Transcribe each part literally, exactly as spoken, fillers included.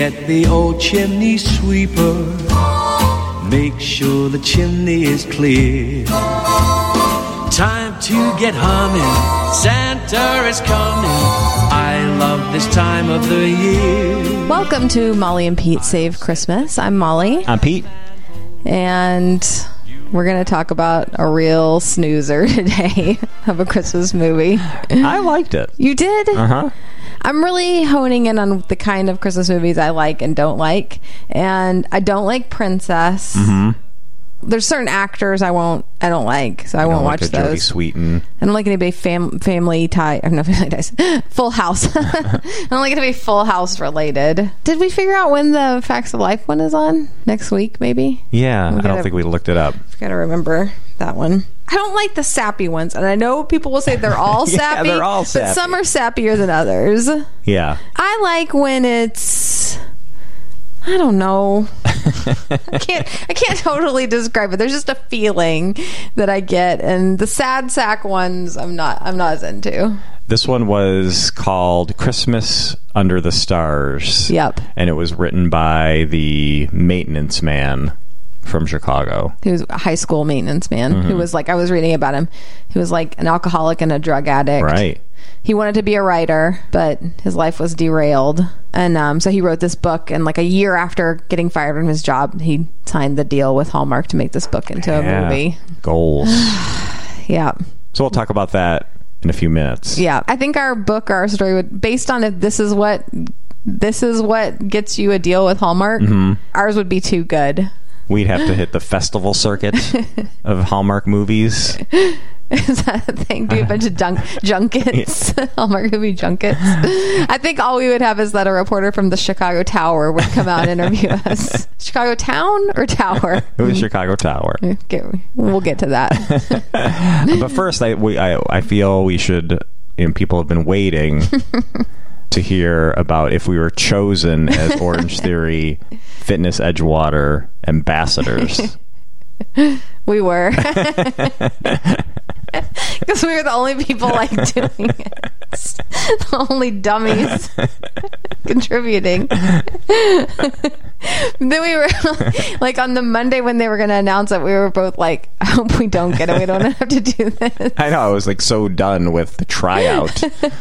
get the old chimney sweeper. Make sure the chimney is clear. Time to get humming. Santa is coming. I love this time of the year. Welcome to Molly and Pete Save Christmas. I'm Molly. I'm Pete. And we're going to talk about a real snoozer today of a Christmas movie. I liked it. You did? Uh-huh. I'm really honing in on the kind of Christmas movies I like and don't like. And I don't like Princess. Mm-hmm. There's certain actors I won't, I don't like, so I, I won't watch like those. Jodie Sweetin. I don't like it to be fam- family tie, or no, family ties. Full House. I don't like it to be Full House related. Did we figure out when the Facts of Life one is on? Next week, maybe? Yeah, we I gotta, don't think we looked it up. Got to remember that one. I don't like the sappy ones, and I know people will say they're all yeah, sappy, they're all sappy, but some are sappier than others. Yeah. I like when it's, I don't know. I can't I can't totally describe it. There's just a feeling that I get, and the sad sack ones I'm not I'm not as into. This one was called Christmas Under the Stars. Yep. And it was written by the maintenance man from Chicago. He was a high school maintenance man Mm-hmm. who was like, I was reading about him. He was like an alcoholic and a drug addict. Right. He wanted to be a writer, but his life was derailed. And um, so he wrote this book. And like a year after getting fired from his job, he signed the deal with Hallmark to make this book into a yeah. movie. Goals. Yeah. So we'll talk about that in a few minutes. Yeah. I think our book, our story would, based on if this is what, this is what gets you a deal with Hallmark, mm-hmm. ours would be too good. We'd have to hit the festival circuit of Hallmark movies. Is that a thing? Do a bunch of junk- junkets? Hallmark movie junkets. I think all we would have is that a reporter from the Chicago Tower would come out and interview us. Chicago Town or Tower? It was Chicago Tower. Okay, we'll get to that. But first, I, we, I, I feel we should, and people have been waiting to hear about if we were chosen as Orange Theory Fitness Edgewater ambassadors. We were. Because we were the only people like doing it. The only dummies contributing. Then we were like on the Monday when they were going to announce it, we were both like, I hope we don't get it. We don't have to do this. I know. I was like so done with the tryout.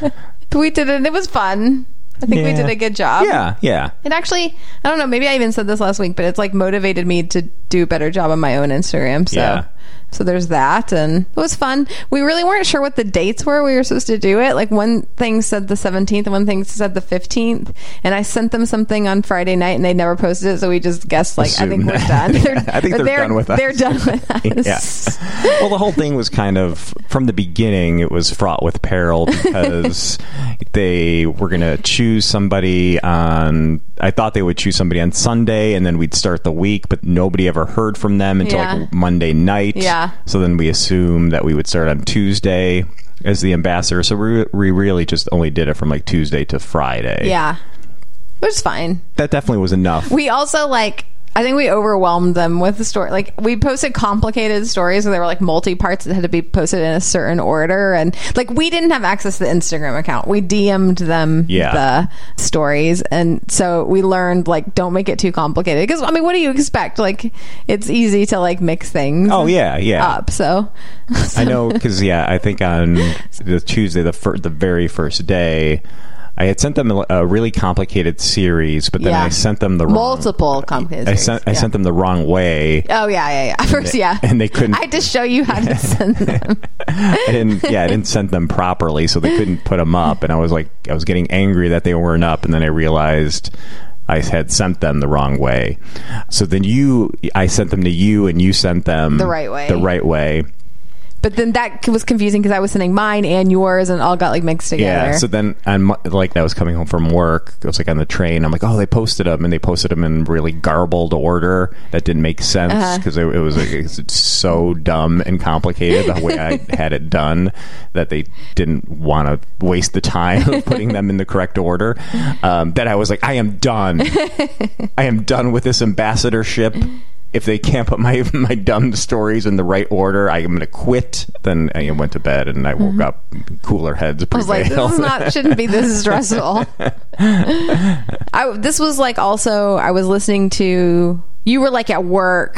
We did it and it was fun. I think yeah. we did a good job. Yeah, yeah. It actually, I don't know, maybe I even said this last week, but it's like motivated me to do a better job on my own Instagram. So, yeah. so there's that. And it was fun. We really weren't sure what the dates were we were supposed to do it. Like one thing said the seventeenth and one thing said the fifteenth. And I sent them something on Friday night and they never posted it. So we just guessed like, Assume I think that. we're done. I think they're, they're done with us. They're done with us. Yeah. Well, the whole thing was kind of, from the beginning, it was fraught with peril because they were going to choose somebody on, I thought they would choose somebody on Sunday and then we'd start the week, but nobody ever heard from them until yeah. like Monday night. Yeah. So then we assumed that we would start on Tuesday as the ambassador. So we, we really just only did it from like Tuesday to Friday. Yeah. It was fine. That definitely was enough. We also like, I think we overwhelmed them with the story. Like we posted complicated stories where there were like multi-parts that had to be posted in a certain order. And like we didn't have access to the Instagram account. We D M'd them yeah. the stories. And so we learned like, don't make it too complicated. Because I mean, what do you expect? Like it's easy to like mix things oh, yeah, yeah. up. So, so. I know because, yeah, I think on the Tuesday, the, fir- the very first day, I had sent them a, a really complicated series, but then yeah. I sent them the wrong... Multiple complicated I series. sent I yeah. sent them the wrong way. Oh, yeah, yeah, yeah. First, they, yeah. And they couldn't... I had to show you how to send them. I didn't, yeah, I didn't send them properly, so they couldn't put them up. And I was like, I was getting angry that they weren't up, and then I realized I had sent them the wrong way. So then you... I sent them to you, and you sent them... The right way. The right way. But then that was confusing because I was sending mine and yours and all got like mixed together. Yeah, so then on like I was coming home from work, I was like on the train, I'm like, oh, they posted them, and they posted them in really garbled order that didn't make sense because uh-huh. it, it was like, it's so dumb and complicated the way I had it done that they didn't want to waste the time of putting them in the correct order. Um, that I was like, I am done. I am done with this ambassadorship. if they can't put my my dumb stories in the right order, I'm going to quit. Then I went to bed and I woke mm-hmm. up, cooler heads prevailed. I was like, this is not, shouldn't be this stressful. I, this was like also, I was listening to, you were like at work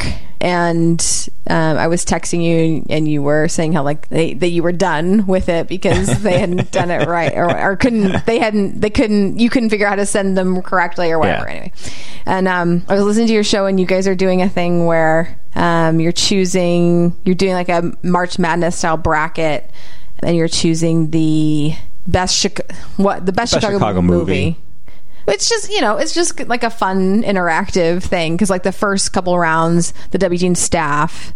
and um, I was texting you and you were saying how like they, that you were done with it because they hadn't done it right or, or couldn't, they hadn't, they couldn't, you couldn't figure out how to send them correctly or whatever. Yeah. Anyway. And um, I was listening to your show and you guys are doing a thing where um, you're choosing, you're doing like a March Madness style bracket and you're choosing the best, Chica- what, the best, best Chicago, Chicago movie. movie. It's just, you know, it's just like a fun interactive thing because like the first couple rounds, the W G N staff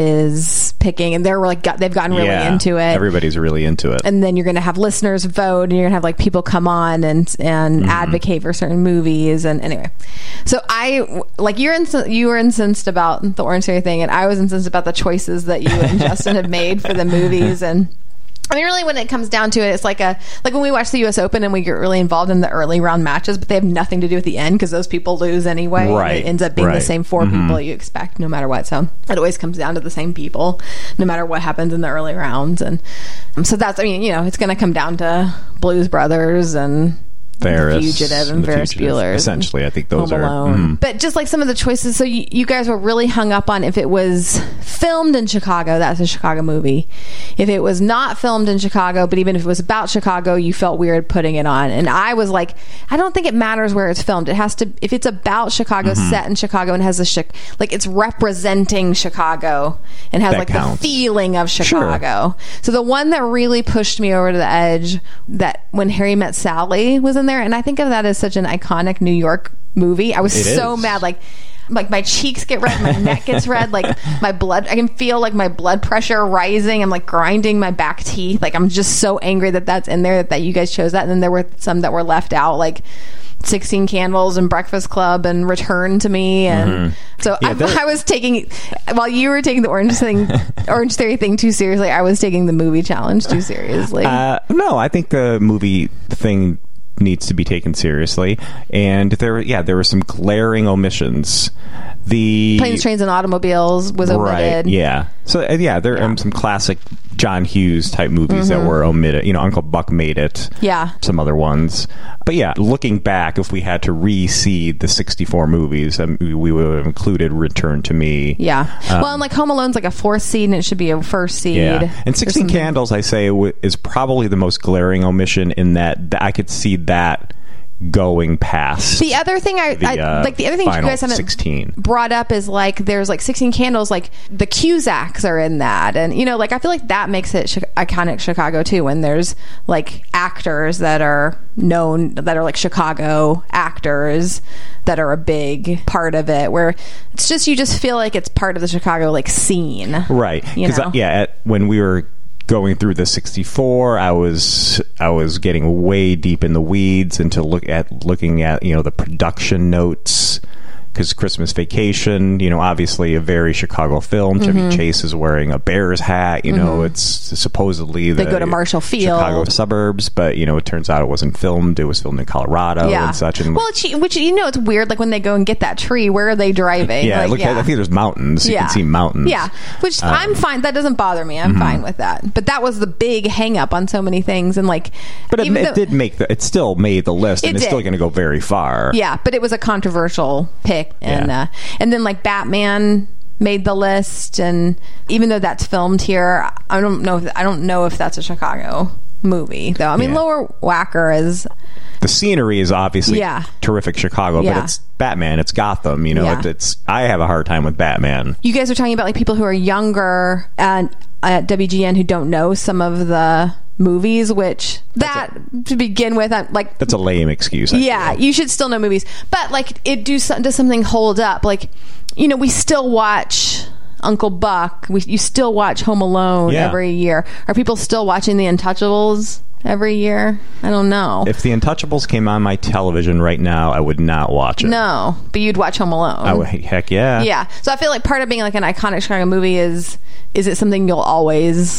is picking and they're like, got, they've gotten really yeah, into it. Everybody's really into it. And then you're going to have listeners vote and you're going to have like people come on and and mm-hmm. advocate for certain movies. And anyway, so I, like you're inc- you were incensed about the Orange Theory thing and I was incensed about the choices that you and Justin have made for the movies. And I mean, really, when it comes down to it, it's like a like when we watch the U S Open and we get really involved in the early round matches, but they have nothing to do with the end because those people lose anyway. Right. And it ends up being right. the same four mm-hmm. people you expect, no matter what. So it always comes down to the same people, no matter what happens in the early rounds. And um, so that's, I mean, you know, it's going to come down to Blues Brothers and Ferris, the Fugitive and the Ferris Fugitive. Bueller. Essentially, I think those Home are. Mm. But just like some of the choices, so you, you guys were really hung up on if it was filmed in Chicago, that's a Chicago movie. If it was not filmed in Chicago, but even if it was about Chicago, you felt weird putting it on. And I was like, I don't think it matters where it's filmed. It has to, if it's about Chicago, mm-hmm. set in Chicago, and has a chi- like it's representing Chicago and has that like counts. the feeling of Chicago. Sure. So the one that really pushed me over to the edge, that When Harry Met Sally was in there, and I think of that as such an iconic New York movie. I was it so is. mad, like like my cheeks get red, my neck gets red, like my blood, I can feel like my blood pressure rising. I'm like grinding my back teeth. Like I'm just so angry that that's in there, that, that you guys chose that. And then there were some that were left out, like sixteen Candles and Breakfast Club and Return to Me. And mm-hmm. so yeah, I, I was taking, while you were taking the Orange thing, Orange Theory thing too seriously, I was taking the movie challenge too seriously. Uh, no, I think the movie thing needs to be taken seriously, and there yeah there were some glaring omissions. The Planes, Trains, and Automobiles was omitted. Right, yeah. So uh, yeah, there are yeah. um, some classic John Hughes type movies mm-hmm. that were omitted. You know, Uncle Buck Made It. Yeah. Some other ones. But yeah, looking back, if we had to reseed the sixty-four movies, um, we, we would have included Return to Me. Yeah. Um, well, and like Home Alone's like a fourth seed, and it should be a first seed. Yeah. And sixteen Candles, I say, w- is probably the most glaring omission in that th- I could see that going past the other thing I, the, I uh, like the other thing you guys haven't sixteen brought up is like there's like sixteen Candles, like the Cusacks are in that, and you know, like I feel like that makes it ch- iconic Chicago too, when there's like actors that are known, that are like Chicago actors that are a big part of it, where it's just, you just feel like it's part of the Chicago like scene, right? Because yeah, at, when we were going through the sixty-four, I was I was getting way deep in the weeds into look at looking at you know the production notes, because Christmas Vacation, you know, obviously a very Chicago film. Mm-hmm. Chevy Chase is wearing a Bears hat. You mm-hmm. know, it's supposedly the they go to Marshall Field, Chicago suburbs, but you know, it turns out it wasn't filmed. It was filmed in Colorado yeah. and such. And well, it's, which you know, it's weird. Like when they go and get that tree, where are they driving? Yeah, like, look, yeah. I think there's mountains. You yeah. can see mountains. Yeah, which um, I'm fine. That doesn't bother me. I'm mm-hmm. fine with that. But that was the big hang up on so many things, and like, but it, it though, did make the. It still made the list, and it it's did. still going to go very far. Yeah, but it was a controversial pick, and yeah. uh, and then like Batman made the list, and even though that's filmed here, I don't know. If, I don't know if that's a Chicago movie, though. I mean, yeah. Lower Wacker is. The scenery is obviously yeah. terrific Chicago, yeah. but it's Batman, it's Gotham, you know, yeah. it, it's, I have a hard time with Batman. You guys are talking about like people who are younger at, at W G N who don't know some of the movies, which that a, to begin with, I'm like, that's a lame excuse. I yeah, feel. You should still know movies, but like it do does something hold up? Like, you know, we still watch Uncle Buck. We you still watch Home Alone yeah. every year. Are people still watching The Untouchables every year? I don't know. If The Untouchables came on my television right now, I would not watch it. No, but you'd watch Home Alone. I would, heck yeah. Yeah. So I feel like part of being like an iconic Chicago movie is is it something you'll always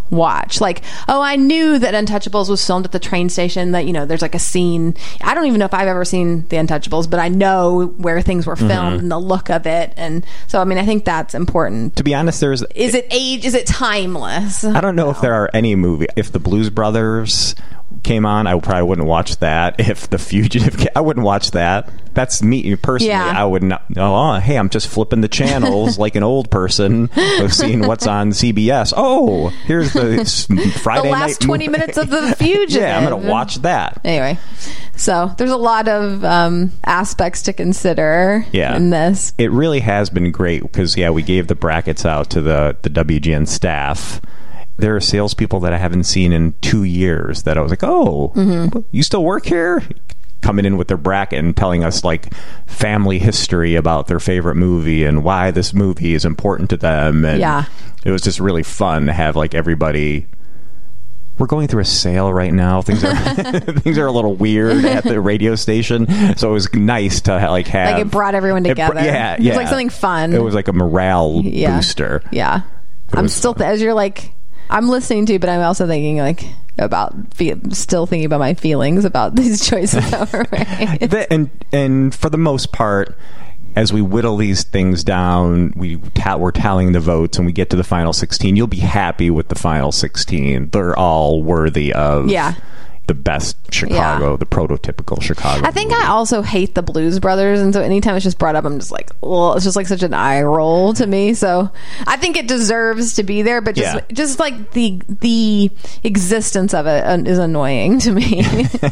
watch. Like, oh, I knew that Untouchables was filmed at the train station, that, you know, there's like a scene. I don't even know if I've ever seen The Untouchables, but I know where things were filmed mm-hmm. and the look of it. And so, I mean, I think that's important. To be honest, there's... Is it age? Is it timeless? I don't know no. if there are any movie... If the Blues Brothers came on, I probably wouldn't watch that. If The Fugitive came, I wouldn't watch that. That's me personally. Yeah. I would not. Oh, hey, I'm just flipping the channels like an old person, seeing what's on C B S. Oh, here's the Friday the night last twenty movie. minutes of The Fugitive. Yeah, I'm going to watch that. Anyway, so there's a lot of um, aspects to consider yeah. in this. It really has been great because, yeah, we gave the brackets out to the, the W G N staff. There are salespeople that I haven't seen in two years that I was like, oh, mm-hmm. you still work here? Coming in with their bracket and telling us like family history about their favorite movie and why this movie is important to them. And yeah. it was just really fun to have like everybody. We're going through a sale right now. Things are things are a little weird at the radio station, so it was nice to like have like it brought everyone together. It, yeah, it yeah. was like something fun. It was like a morale yeah. booster. Yeah, it I'm still th- as you're like. I'm listening to, but I'm also thinking like about fe- still thinking about my feelings about these choices that were made. the, and and for the most part, as we whittle these things down, we ta- we're tallying the votes, and we get to the final sixteen. You'll be happy with the final sixteen. They're all worthy of yeah. the best Chicago, yeah. the prototypical Chicago. I think movie. I also hate the Blues Brothers, and so anytime it's just brought up, I'm just like, well, it's just like such an eye roll to me. So I think it deserves to be there, but just yeah. just like the the existence of it is annoying to me.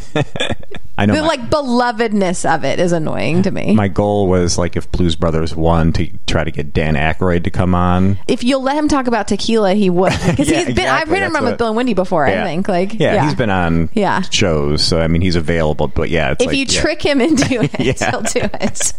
I know the my, like belovedness of it is annoying to me. My goal was like if Blues Brothers won to try to get Dan Aykroyd to come on. If you'll let him talk about tequila, he would, because yeah, he's been. Exactly. I've been around with Bill and Wendy before. Yeah. I think like yeah, yeah, he's been on yeah. shows, so I mean he's available. But yeah, it's if like, you yeah. trick him into it, yeah. he'll do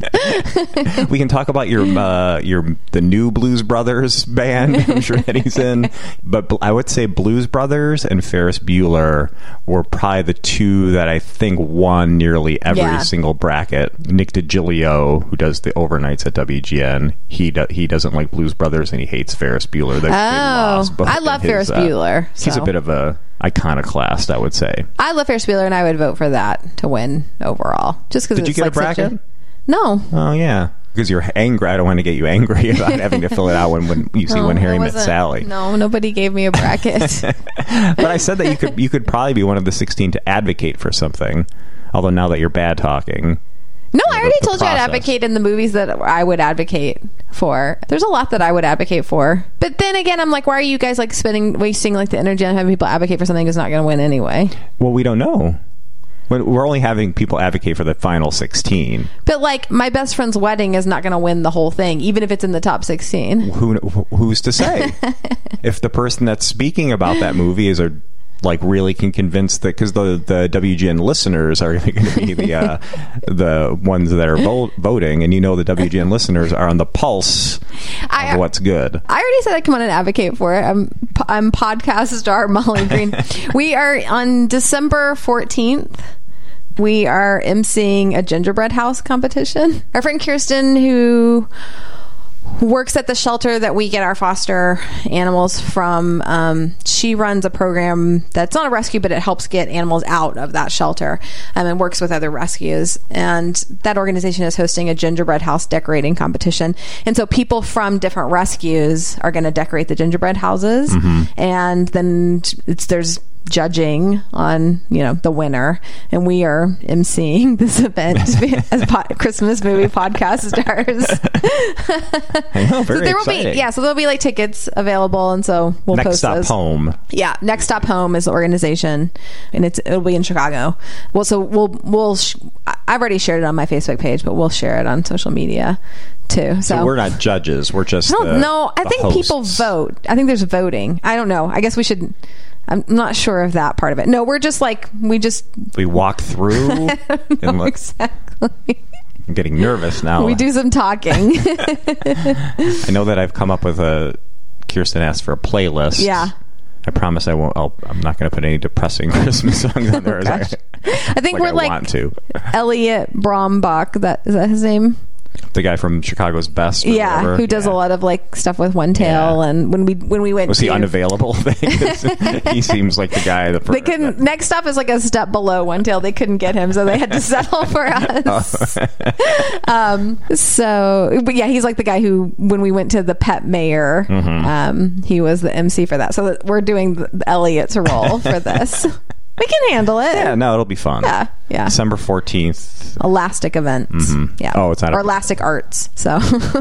it. We can talk about your uh, your the new Blues Brothers band. I'm sure that he's in, but I would say Blues Brothers and Ferris Bueller were probably the two that I think won nearly every Yeah. single bracket. Nick DiGilio, who does the overnights at W G N, he do, he doesn't like Blues Brothers and he hates Ferris Bueller. They, oh, they lost both I love his, Ferris uh, Bueller. So. He's a bit of a iconoclast, I would say. I love Ferris Bueller, and I would vote for that to win overall. Just because did you it's get like a bracket? Such a, no. Oh yeah, because you're angry. I don't want to get you angry about having to fill it out when, when you see no, When Harry I Met Sally. No, nobody gave me a bracket. But I said that you could you could probably be one of the sixteen to advocate for something. Although now that you're bad talking. No, I already the told process. you I'd advocate in the movies that I would advocate for. There's a lot that I would advocate for. But then again, I'm like, why are you guys like spending, wasting like the energy on having people advocate for something that's not going to win anyway? Well, we don't know. We're only having people advocate for the final sixteen. But like, my best friend's wedding is not going to win the whole thing, even if it's in the top sixteen. Who who's to say? If the person that's speaking about that movie is a like really can convince that, because the the W G N listeners are going to be the uh, the ones that are vo- voting, and you know the W G N listeners are on the pulse of I, what's good. I already said I'd come on and advocate for it. I'm I'm podcast star Molly Green. We are on December fourteenth. We are emceeing a gingerbread house competition. Our friend Kirsten, who works at the shelter that we get our foster animals from, um, she runs a program that's not a rescue, but it helps get animals out of that shelter, um, and works with other rescues. And that organization is hosting a gingerbread house decorating competition. And so people from different rescues are going to decorate the gingerbread houses. Mm-hmm. And then it's, there's judging on, you know, the winner, and we are emceeing this event as po- Christmas movie podcast stars. I know, very so there will exciting. be, yeah, so there'll be like tickets available, and so we'll Next post Stop those. Home. Yeah, Next Stop Home is the organization, and it's it'll be in Chicago. Well, so we'll we'll sh- I've already shared it on my Facebook page, but we'll share it on social media too. So, So we're not judges. We're just I don't the, know. I the think hosts. people vote. I think there's voting. I don't know. I guess we should. I'm not sure of that part of it. No, we're just like we just We walk through. and know look, exactly. I'm getting nervous now. We do some talking. I know that I've come up with a. Kirsten asked for a playlist. Yeah. I promise I won't. I'll, I'm not going to put any depressing Christmas songs on there. Oh, gosh. I, I think like we're I like want to. Elliot Brombach. That is that his name? The guy from Chicago's Best. Or yeah, whatever. who does yeah. a lot of like stuff with One Tail. Yeah. And when we when we went, was to, he unavailable? He seems like the guy. The they couldn't. Next stop is like a step below One Tail. They couldn't get him, so they had to settle for us. um. So, but yeah, he's like the guy who, when we went to the Pet Mayor, mm-hmm. um, he was the M C for that. So that we're doing the Elliot's role for this. We can handle it. Yeah, no, it'll be fun. Yeah, yeah. December fourteenth. Elastic event. Mm-hmm. Yeah. Oh, it's not. Or a- Elastic Arts. So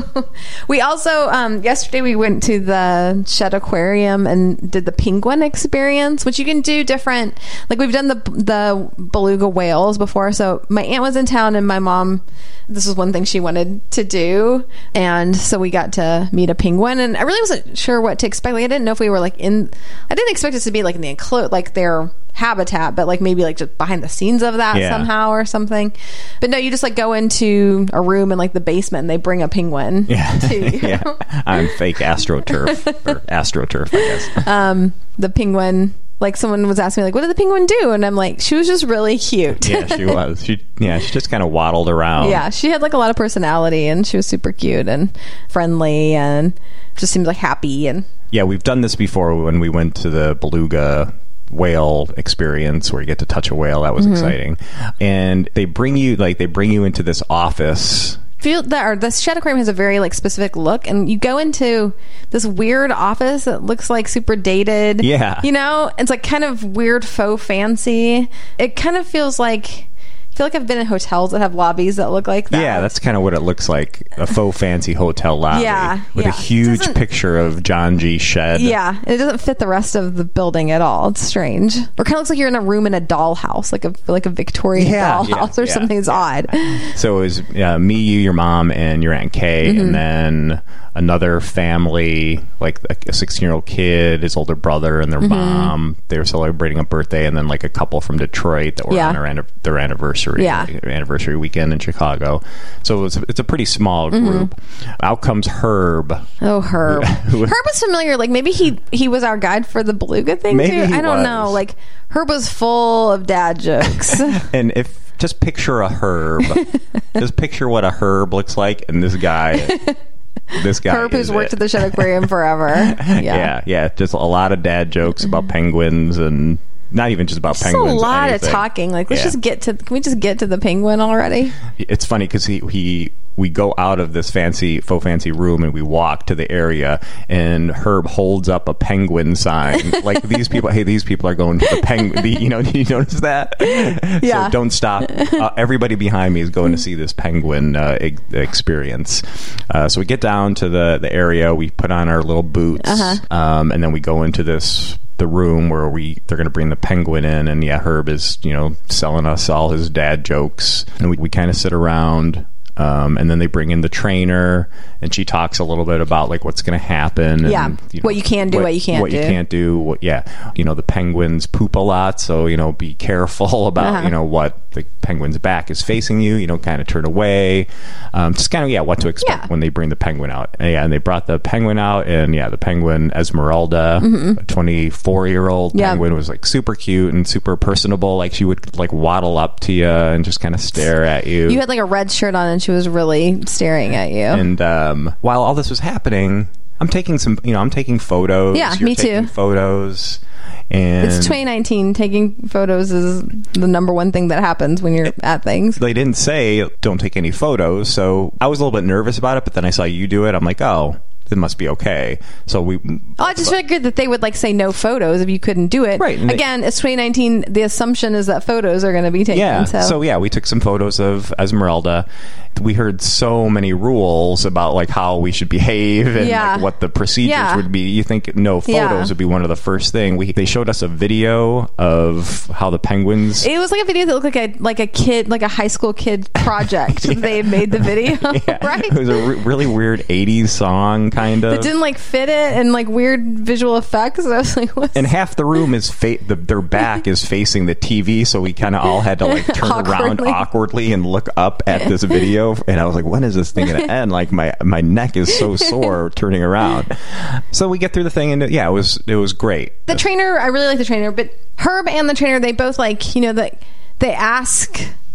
we also, um, yesterday we went to the Shed Aquarium and did the penguin experience, which you can do different. Like we've done the the beluga whales before. So my aunt was in town and my mom, this was one thing she wanted to do. And so we got to meet a penguin and I really wasn't sure what to expect. Like I didn't know if we were like in, I didn't expect us to be like in the enclosed, like their habitat, but like maybe like just behind the scenes of that yeah. somehow or something. But no, you just like go into a room in like the basement and they bring a penguin yeah. to you. yeah. I'm fake AstroTurf or AstroTurf, I guess. Um, the penguin, like someone was asking me like, what did the penguin do? And I'm like, she was just really cute. Yeah, she was. She yeah, she just kind of waddled around. Yeah, she had like a lot of personality and she was super cute and friendly and just seemed like happy. And yeah, we've done this before when we went to the beluga whale experience where you get to touch a whale. That was mm-hmm. exciting. And they bring you like they bring you into this office. Feel that or the Shed Aquarium has a very like specific look, and you go into this weird office that looks like super dated. Yeah, you know, it's like kind of weird faux fancy. It kind of feels like, I feel like I've been in hotels that have lobbies that look like that. Yeah, that's kind of what it looks like, a faux fancy hotel lobby. Yeah, with yeah. a huge picture of John G. Shedd. Yeah, it doesn't fit the rest of the building at all. It's strange. Or kind of looks like you're in a room in a dollhouse, like a like a Victorian yeah, dollhouse yeah, or yeah, something. It's yeah. odd. So it was uh, me, you, your mom, and your Aunt Kay, mm-hmm. and then another family, like a sixteen-year-old kid, his older brother, and their mm-hmm. mom. They were celebrating a birthday, and then like a couple from Detroit that were yeah. on their, their anniversary. Yeah. anniversary weekend in Chicago. So it was, it's a pretty small group. Mm-hmm. Out comes Herb. Oh, Herb. Herb was familiar. Like maybe he he was our guide for the beluga thing maybe too. He I don't was. know. Like Herb was full of dad jokes. And if just picture a Herb, just picture what a Herb looks like, and this guy. This guy Herb who's worked it. at the Shed Aquarium forever. Yeah. yeah, yeah. Just a lot of dad jokes about penguins and. Not even just about just penguins. A lot anything. of talking. Like, let's yeah. just get to. Can we just get to the penguin already? It's funny because he he we go out of this fancy faux fancy room and we walk to the area, and Herb holds up a penguin sign. Like these people, hey, these people are going to the penguin. The, you know, did you notice that? Yeah. So don't stop. Uh, everybody behind me is going to see this penguin uh, ex- experience. Uh, so we get down to the the area. We put on our little boots, uh-huh. um, and then we go into this. The room where we they're going to bring the penguin in, and yeah, Herb is you know selling us all his dad jokes, and we, we kind of sit around, um, and then they bring in the trainer, and she talks a little bit about like what's going to happen, and, yeah, you know, what you can do, what, what you can't what do, what you can't do, what, yeah, you know the penguins poop a lot, so you know be careful about uh-huh. you know what the penguin's back is facing you, you know, kind of turn away, um, just kind of yeah, what to expect yeah. when they bring the penguin out, and, yeah, and they brought the penguin out, and yeah, the penguin Esmeralda, mm-hmm. a twenty-four-year-old yeah. penguin was like super cute and super personable, like she would like waddle up to you and just kind of stare at you. You had like a red shirt on, and she was really staring at you. And um, while all this was happening, I'm taking some, you know, I'm taking photos. Yeah, You're me taking too. Photos. And it's twenty nineteen. Taking photos is the number one thing that happens when you're it, at things. They didn't say don't take any photos, so I was a little bit nervous about it. But then I saw you do it. I'm like, oh, it must be okay. So we. Oh, I just figured that they would like say no photos if you couldn't do it. Right. Again, it's twenty nineteen. The assumption is that photos are going to be taken. Yeah. So. so yeah, we took some photos of Esmeralda. We heard so many rules about like how we should behave and yeah. like, what the procedures yeah. would be. You think no photos yeah. would be one of the first thing. We they showed us a video of how the penguins. It was like a video that looked like a like a kid, like a high school kid project. yeah. They had made the video, yeah. right? It was a re- really weird eighties song, kind of. That didn't like fit it, and like weird visual effects. I was like, what's and half the room is fa- the, their back is facing the T V, so we kind of all had to like turn around awkwardly and look up at this video. And I was like, when is this thing going to end? Like my my neck is so sore turning around. So we get through the thing, and yeah, it was it was great. The trainer, I really like the trainer, but Herb and the trainer, they both like you know that they ask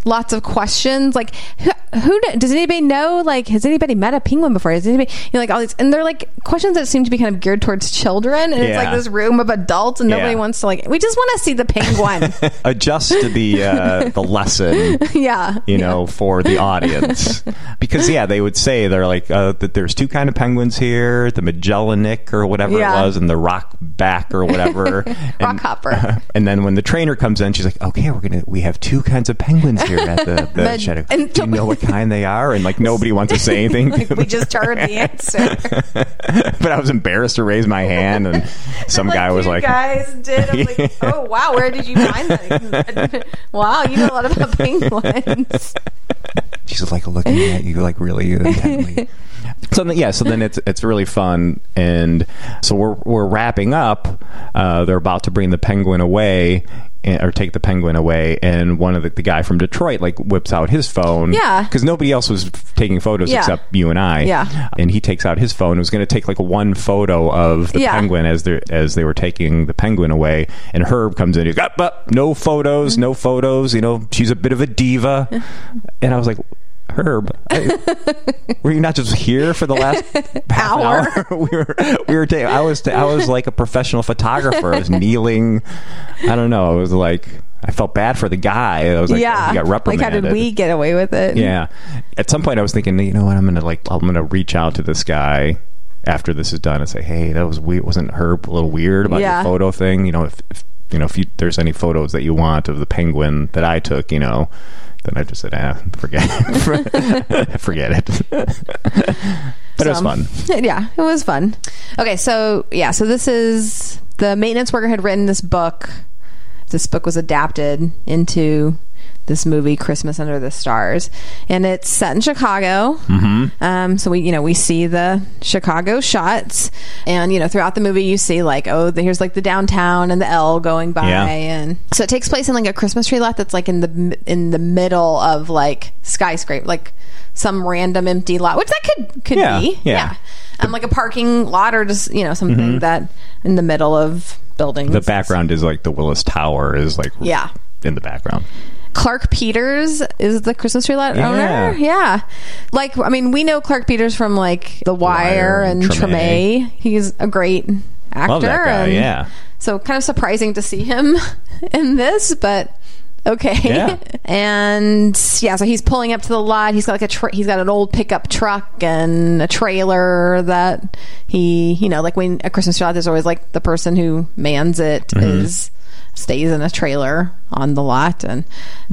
lots of questions. Like, who, who does anybody know? Like, has anybody met a penguin before? Has anybody, you know, like all these, and they're like questions that seem to be kind of geared towards children. And yeah. it's like this room of adults, and nobody yeah. wants to like. We just want to see the penguin. Adjust to the uh, the lesson. yeah, you know, yeah. for the audience, because yeah, they would say they're like uh, that. There's two kind of penguins here: the Magellanic or whatever yeah. it was, and the Rockback or whatever. and, Rockhopper. Uh, and then when the trainer comes in, she's like, "Okay, we're gonna we have two kinds of penguins here at the, the Med- shed. and Do you know what kind they are?" And like nobody wants to say anything. Like, we just heard the answer. But I was embarrassed to raise my hand, and some like, guy was you like, guys did. I'm like, oh wow, where did you find that? Wow, you know a lot about penguins. She's like looking at you like really intently. So then, yeah, so then it's it's really fun, and so we're we're wrapping up. Uh, they're about to bring the penguin away, and, or take the penguin away, and one of the, the guy from Detroit like whips out his phone, yeah, because nobody else was taking photos yeah. except you and I, yeah, and he takes out his phone. It was going to take like one photo of the yeah. penguin as they as they were taking the penguin away, and Herb comes in. He's got up, no photos, mm-hmm. no photos. You know, she's a bit of a diva, and I was like, Herb, I, were you not just here for the last half hour? An hour? we were, we were. Ta- I was, ta- I was like a professional photographer. I was kneeling. I don't know. I was like, I felt bad for the guy. I was like, yeah, oh, he got reprimanded. Like, how did we get away with it? Yeah. At some point, I was thinking, you know what? I'm gonna like, I'm gonna reach out to this guy after this is done and say, hey, that was weird. Wasn't Herb a little weird about yeah. your photo thing? You know, if, if you know, if you, there's any photos that you want of the penguin that I took, you know. Then I just said, ah, forget it. Forget it. But so, it was fun. Yeah, it was fun. Okay, so, yeah, so this is... The maintenance worker had written this book. This book was adapted into this movie, Christmas Under the Stars. And it's set in Chicago. Mm-hmm. Um, so, we, you know, we see the Chicago shots. And, you know, throughout the movie, you see, like, oh, here's, like, the downtown and the L going by. Yeah. And so it takes place in, like, a Christmas tree lot that's, like, in the in the middle of, like, skyscraper, like, some random empty lot, which that could, could yeah, be. Yeah. yeah. Um, like a parking lot or just, you know, something mm-hmm. that in the middle of buildings. The background is, like, the Willis Tower is, like, yeah. in the background. Clark Peters is the Christmas tree lot yeah. owner. Yeah. Like, I mean, we know Clark Peters from, like, The Wire, Wire and Treme. Treme. He's a great actor. Love that guy, and yeah. So kind of surprising to see him in this, but okay. Yeah. And yeah, so he's pulling up to the lot. He's got like a tra- he's got an old pickup truck and a trailer that he, you know, like when a Christmas tree lot, there's always like the person who mans it mm-hmm. is stays in a trailer on the lot. And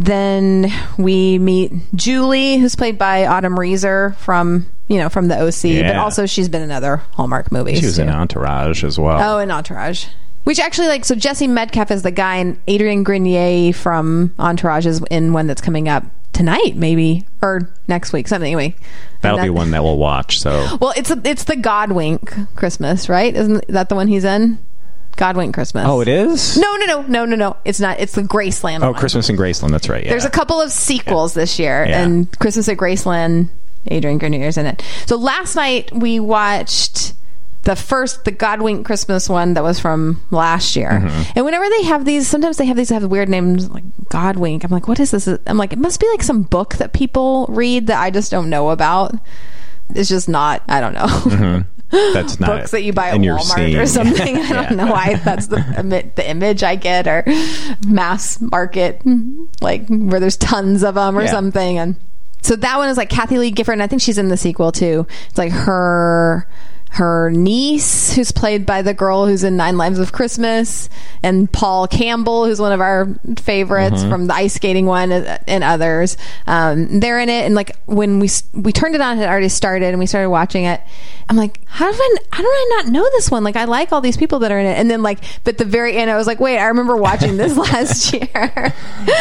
then we meet Julie, who's played by Autumn Reeser from, you know, from the O C, yeah. but also she's been in other Hallmark movies. She was too. in Entourage as well. Oh, in Entourage. Which actually, like, so Jesse Metcalf is the guy, and Adrian Grenier from Entourage is in one that's coming up tonight, maybe, or next week, something. Anyway, that'll that, be one that we'll watch. So, well, it's a, it's the Godwink Christmas, right? Isn't that the one he's in? Godwink Christmas. Oh, it is? No, no, no, no, no, no. It's not. It's the Graceland. Oh, one. Christmas in Graceland. That's right. Yeah. There's a couple of sequels yeah. this year, yeah. and Christmas at Graceland. Adrian Grenier's in it. So last night we watched the first, the Godwink Christmas one that was from last year. Mm-hmm. And whenever they have these, sometimes they have these have weird names like Godwink. I'm like, what is this? I'm like, it must be like some book that people read that I just don't know about. It's just not, I don't know. Mm-hmm. That's not books that you buy at Walmart scene. or something. I don't yeah. know why that's the the image I get, or mass market, like where there's tons of them or yeah. something. And so that one is like Kathy Lee Gifford, and I think she's in the sequel too. It's like her her niece, who's played by the girl who's in Nine Lives of Christmas, and Paul Campbell, who's one of our favorites mm-hmm. from the ice skating one, and others. Um, they're in it, and like when we we turned it on, it had already started, and we started watching it. I'm like, how do I how do I not know this one? Like, I like all these people that are in it, and then like, but the very end, I was like, wait, I remember watching this last year.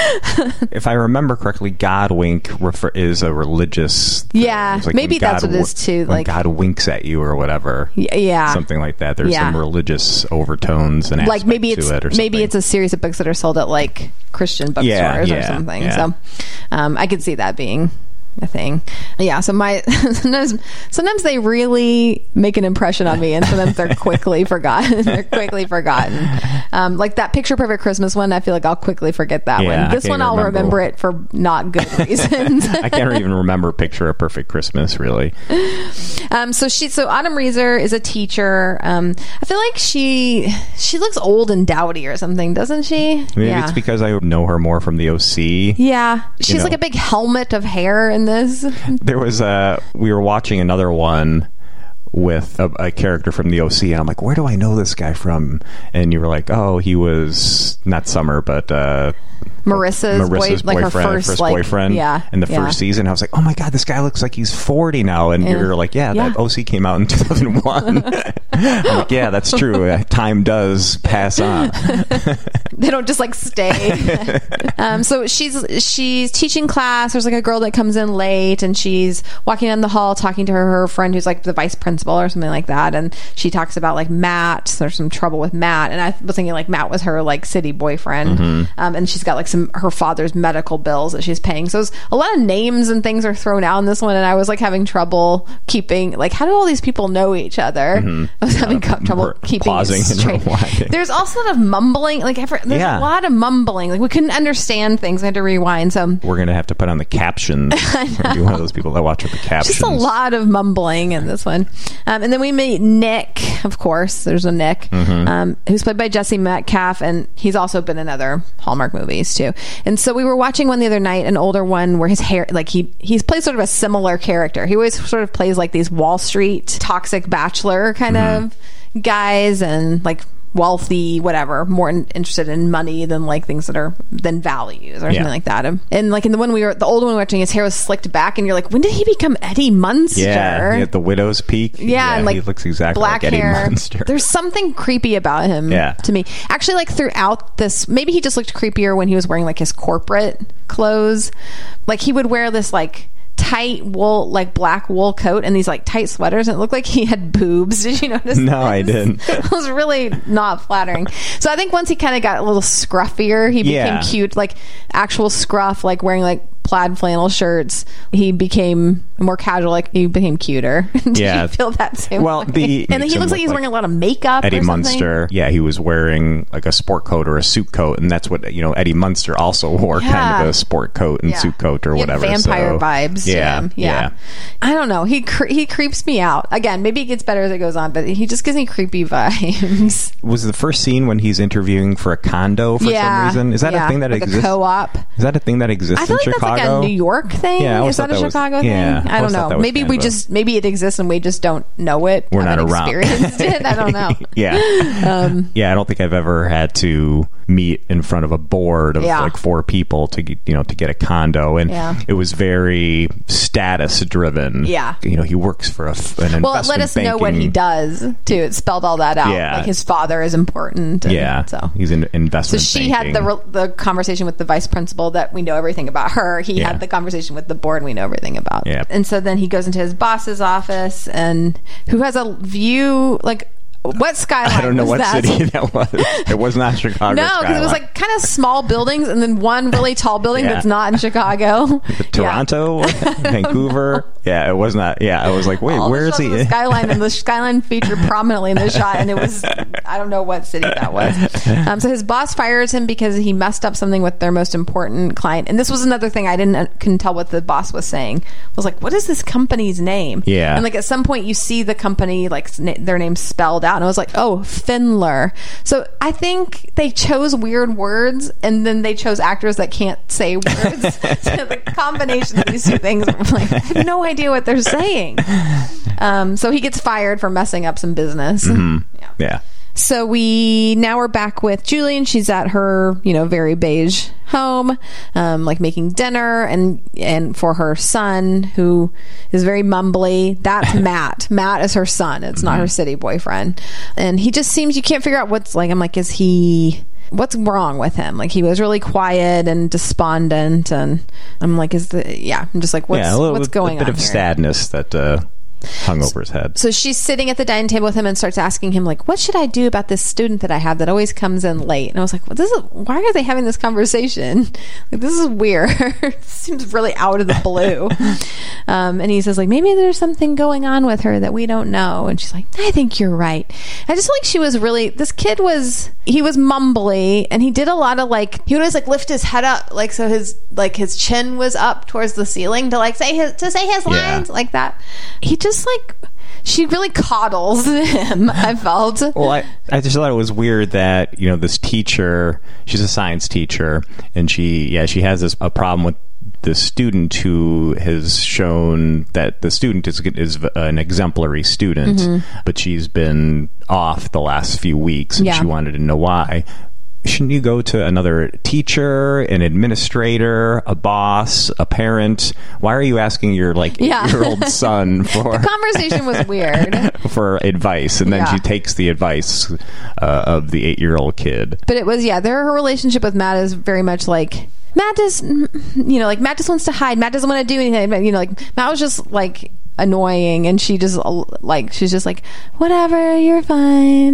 If I remember correctly, Godwink refer- is a religious. Yeah, like maybe that's God what it is too. When like God winks at you or whatever. Yeah, something like that. There's yeah. some religious overtones and like maybe it's to it or maybe it's a series of books that are sold at like Christian bookstores yeah, yeah, or something. Yeah. So um, I could see that being a thing. Yeah, so my sometimes sometimes they really make an impression on me, and sometimes they're quickly forgotten. They're quickly forgotten. Um, like that Picture Perfect Christmas one, I feel like I'll quickly forget that Yeah, one. This one I'll remember. remember it for not good reasons. I can't even remember Picture a Perfect Christmas, really. Um, so she, so Autumn Reeser is a teacher. Um, I feel like she she looks old and dowdy or something, doesn't she? Maybe yeah. it's because I know her more from the O C. Yeah, she's know. like a big helmet of hair in this. There was a, we were watching another one with a, a character from the O C, and I'm like, where do I know this guy from? And you were like, oh, he was not Summer, but uh, Marissa's, Marissa's boy, like boyfriend, her first, first like, boyfriend. Yeah, in the yeah. first season, I was like, oh my god, this guy looks like he's forty now. And Yeah. you're like, yeah, Yeah. that O C came out in two thousand one. I'm like, yeah, that's true. Uh, Time does pass on. They don't just like stay. um, so she's she's teaching class. There's like a girl that comes in late, and she's walking down the hall talking to her, her friend who's like the vice principal or something like that. And she talks about like Matt. There's some trouble with Matt, and I was thinking like Matt was her like city boyfriend. Mm-hmm. Um, and she's got like some her father's medical bills that she's paying. So it's, a lot of names and things are thrown out in this one, and I was like having trouble keeping like how do all these people know each other? Mm-hmm. I was having uh, trouble keeping pausing it straight. and There's also a lot of mumbling. Like every, there's Yeah. a lot of mumbling. Like we couldn't understand things. I had to rewind. So We're gonna have to put on the captions. Or be one of those people that watch with the captions. just a lot of mumbling in this one. Um, and then we meet Nick, of course. There's a Nick, mm-hmm. um, who's played by Jesse Metcalf, and he's also been in other Hallmark movies too. And so we were watching one the other night, an older one where his hair, like he he's plays sort of a similar character. He always sort of plays like these Wall Street toxic bachelor kind mm-hmm. of guys, and like wealthy, whatever, more in, interested in money than like things that are than values or something yeah. like that. And like in the one we were, the old one we were watching, his hair was slicked back, and you're like, when did he become Eddie Munster? Yeah, he had the widow's peak. Yeah, yeah and like he looks exactly black like Eddie hair. Munster. There's something creepy about him. Yeah. To me, actually, like throughout this, maybe he just looked creepier when he was wearing like his corporate clothes. Like he would wear this like tight wool, like black wool coat and these like tight sweaters, and it looked like he had boobs. Did you notice? No, this? I didn't. It was really not flattering. So I think once he kind of got a little scruffier, he became Yeah. cute, like actual scruff, like wearing like plaid flannel shirts. He became more casual, like he became cuter. Did Yeah. you feel that same Well, way? the and then he looks like he's like wearing a lot of makeup. Eddie or something. Munster. Yeah, he was wearing like a sport coat or a suit coat, and that's what, you know, Eddie Munster also wore, Yeah. kind of a sport coat and Yeah. suit coat or He had whatever. vampire so, vibes. to Yeah, him. yeah, yeah. I don't know. He cre- he creeps me out. Again, maybe it gets better as it goes on, but he just gives me creepy vibes. Was the first scene when he's interviewing for a condo for yeah, some reason? Is that yeah. a thing that like exists? A co-op. Is that a thing that exists I feel in like Chicago? that's like a New York thing. Yeah, I always is that thought a that was- Chicago yeah, thing? I I always don't thought know. that was Maybe kind we of a- just maybe it exists and we just don't know it. We're not haven't around. Experienced it. I don't know. yeah. Um, yeah, I don't think I've ever had to meet in front of a board of Yeah. like four people to get, you know, to get a condo, and Yeah. it was very status driven. Yeah. You know, he works for a, f- an well, investment let us know banking- what he does too. It spelled all that out. Yeah. Like his father is important. And Yeah. So he's in So investment she banking. had the re- the conversation with the vice principal that we know everything about her. He Yeah. had the conversation with the board we know everything about. Yeah. And so then he goes into his boss's office, and who has a view like what skyline? I don't know was what that? city that was. It was not Chicago. No, because it was skyline. like kind of small buildings, and then one really tall building Yeah. that's not in Chicago. Toronto, Vancouver. Yeah, it was not. Yeah, I was like, wait, All where the is shots he? of the skyline, and the skyline featured prominently in the shot, and it was I don't know what city that was. Um, so his boss fires him because he messed up something with their most important client, and this was another thing I didn't couldn't tell what the boss was saying. I was like, what is this company's name? Yeah. And like at some point you see the company like na- their name spelled out, and I was like, oh, Findler. So I think they chose weird words, and then they chose actors that can't say words. So the combination of these two things, I'm like, I have no idea what they're saying. Um, so he gets fired for messing up some business. Mm-hmm. Yeah. Yeah. So we now we're back with Julie, and she's at her, you know, very beige home, um, like making dinner, and and for her son, who is very mumbly. That's Matt. Matt is her son. It's not her city boyfriend, and he just seems you can't figure out what's like. I'm like, is he? What's wrong with him? Like he was really quiet and despondent, and I'm like, is the yeah? I'm just like, what's yeah, a little, what's going a bit on of here? sadness that uh, hung over his head. So she's sitting at the dining table with him and starts asking him, like, what should I do about this student that I have that always comes in late? And I was like, well, this is, why are they having this conversation? Like, this is weird. This seems really out of the blue. um, and he says, like, maybe there's something going on with her that we don't know. And she's like, I think you're right. I just feel like she was really, this kid was, he was mumbly, and he did a lot of, like, he would always, like, lift his head up, like, so his, like, his chin was up towards the ceiling to, like, say his, to say his lines, yeah. like that. He just Just like she really coddles him, I felt. Well, I, I just thought it was weird that, you know, this teacher, she's a science teacher, and she, yeah, she has this a problem with the student who has shown that the student is is an exemplary student, mm-hmm. but she's been off the last few weeks, and yeah. she wanted to know why. Shouldn't you go to another teacher, an administrator, a boss, a parent? Why are you asking your like yeah. eight-year-old son for the conversation was weird for advice? And then yeah. she takes the advice uh, of the eight-year-old kid. But it was yeah, their her relationship with Matt is very much like Matt just you know like Matt just wants to hide. Matt doesn't want to do anything. You know, like Matt was just like annoying, and she just like she's just like whatever, you're fine.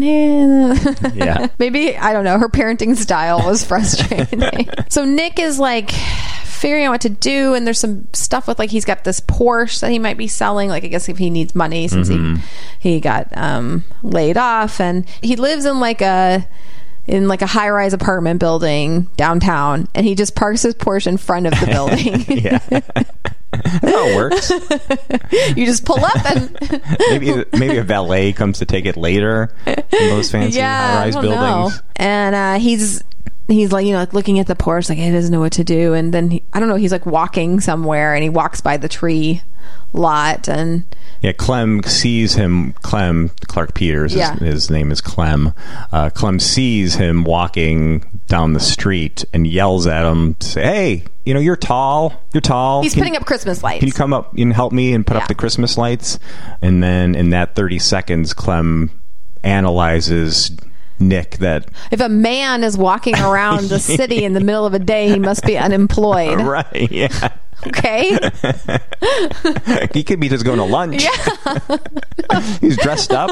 Yeah. Maybe I don't know, her parenting style was frustrating. So Nick is like figuring out what to do, and there's some stuff with like he's got this Porsche that he might be selling, like I guess if he needs money since mm-hmm. he he got um laid off, and he lives in like a in like a high-rise apartment building downtown, and he just parks his Porsche in front of the building. Yeah. That's how it works. You just pull up and maybe maybe a valet comes to take it later in those fancy yeah, high-rise I don't buildings. know. And uh, he's he's like, you know, like looking at the Porsche, like he doesn't know what to do. And then he, I don't know, he's like walking somewhere, and he walks by the tree lot, and yeah, Clem sees him. Clem Clark Peters, his, yeah. his name is Clem. Uh, Clem sees him walking down the street and yells at him to say, "Hey, you know, you're tall. You're tall. He's can, putting up Christmas lights. Can you come up and help me and put yeah. up the Christmas lights?" And then in that thirty seconds, Clem analyzes Nick that if a man is walking around the city in the middle of a day, he must be unemployed. Right? Yeah. Okay. He could be just going to lunch. Yeah. He's dressed up.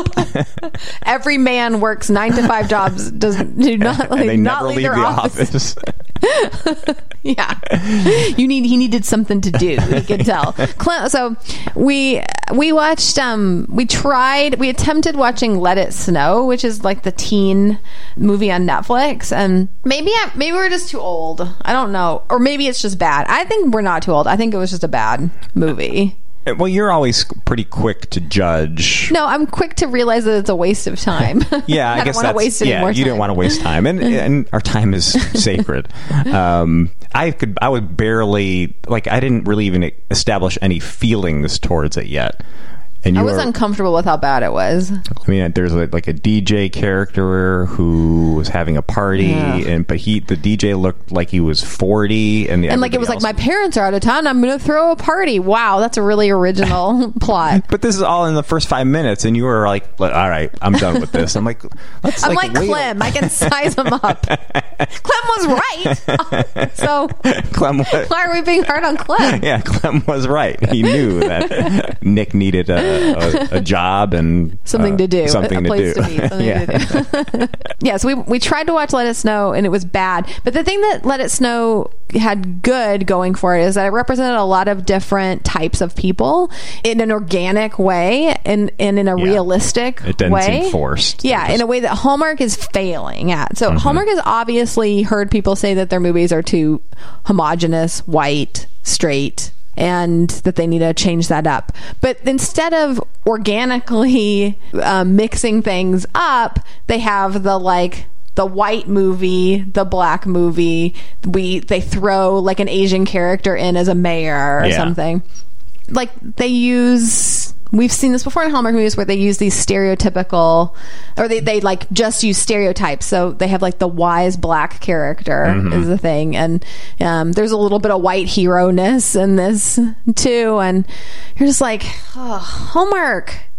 Every man works nine to five jobs. Does do not and they not never leave leave their the office. office. Yeah. You need. He needed something to do. You could tell. Clint, so we we watched. Um, we tried. We attempted watching Let It Snow, which is like the teen movie on Netflix. And maybe I, maybe we're just too old. I don't know. Or maybe it's just bad. I think we're not too old. I think it was just a bad movie. Well, you're always pretty quick to judge. No, I'm quick to realize that it's a waste of time. Yeah, I, I guess don't that's waste any yeah. more You time. didn't want to waste time, and and our time is sacred. Um, I could, I would barely like. I didn't really even establish any feelings towards it yet. And you I was were, uncomfortable with how bad it was. I mean, there's like, like a D J character who was having a party, Yeah. and but he, the D J looked like he was forty, and And like it was else, like, my parents are out of town, I'm going to throw a party. Wow, that's a really original plot. But this is all in the first five minutes, and you were like, "All right, I'm done with this." I'm like, let's. I'm like, like wait Clem. I can size him up. Clem was right. So Clem was, why are we being hard on Clem? yeah, Clem was right. He knew that Nick needed a, a, a job and Something uh, to do. something a, a to place do. to be. Something Yeah. to do. Yeah, so we, we tried to watch Let It Snow, and it was bad. But the thing that Let It Snow had good going for it is that it represented a lot of different types of people in an organic way and, and in a Yeah. realistic It didn't way. seem forced. Yeah, Just- in a way that Hallmark is failing at. So Mhm. Hallmark has obviously heard people say that their movies are too homogenous, white, straight, and that they need to change that up. But instead of organically uh, mixing things up, they have the like the white movie, the black movie. We they throw like an Asian character in as a mayor or Yeah. something. Like they use. We've seen this before in Hallmark movies where they use these stereotypical, or they, they like just use stereotypes. So they have like the wise black character Mm-hmm. is the thing. And um, there's a little bit of white hero-ness in this too. And you're just like, oh, Hallmark,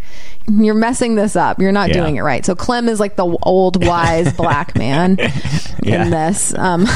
you're messing this up. You're not Yeah. doing it right. So Clem is like the old wise black man Yeah. in this. Um,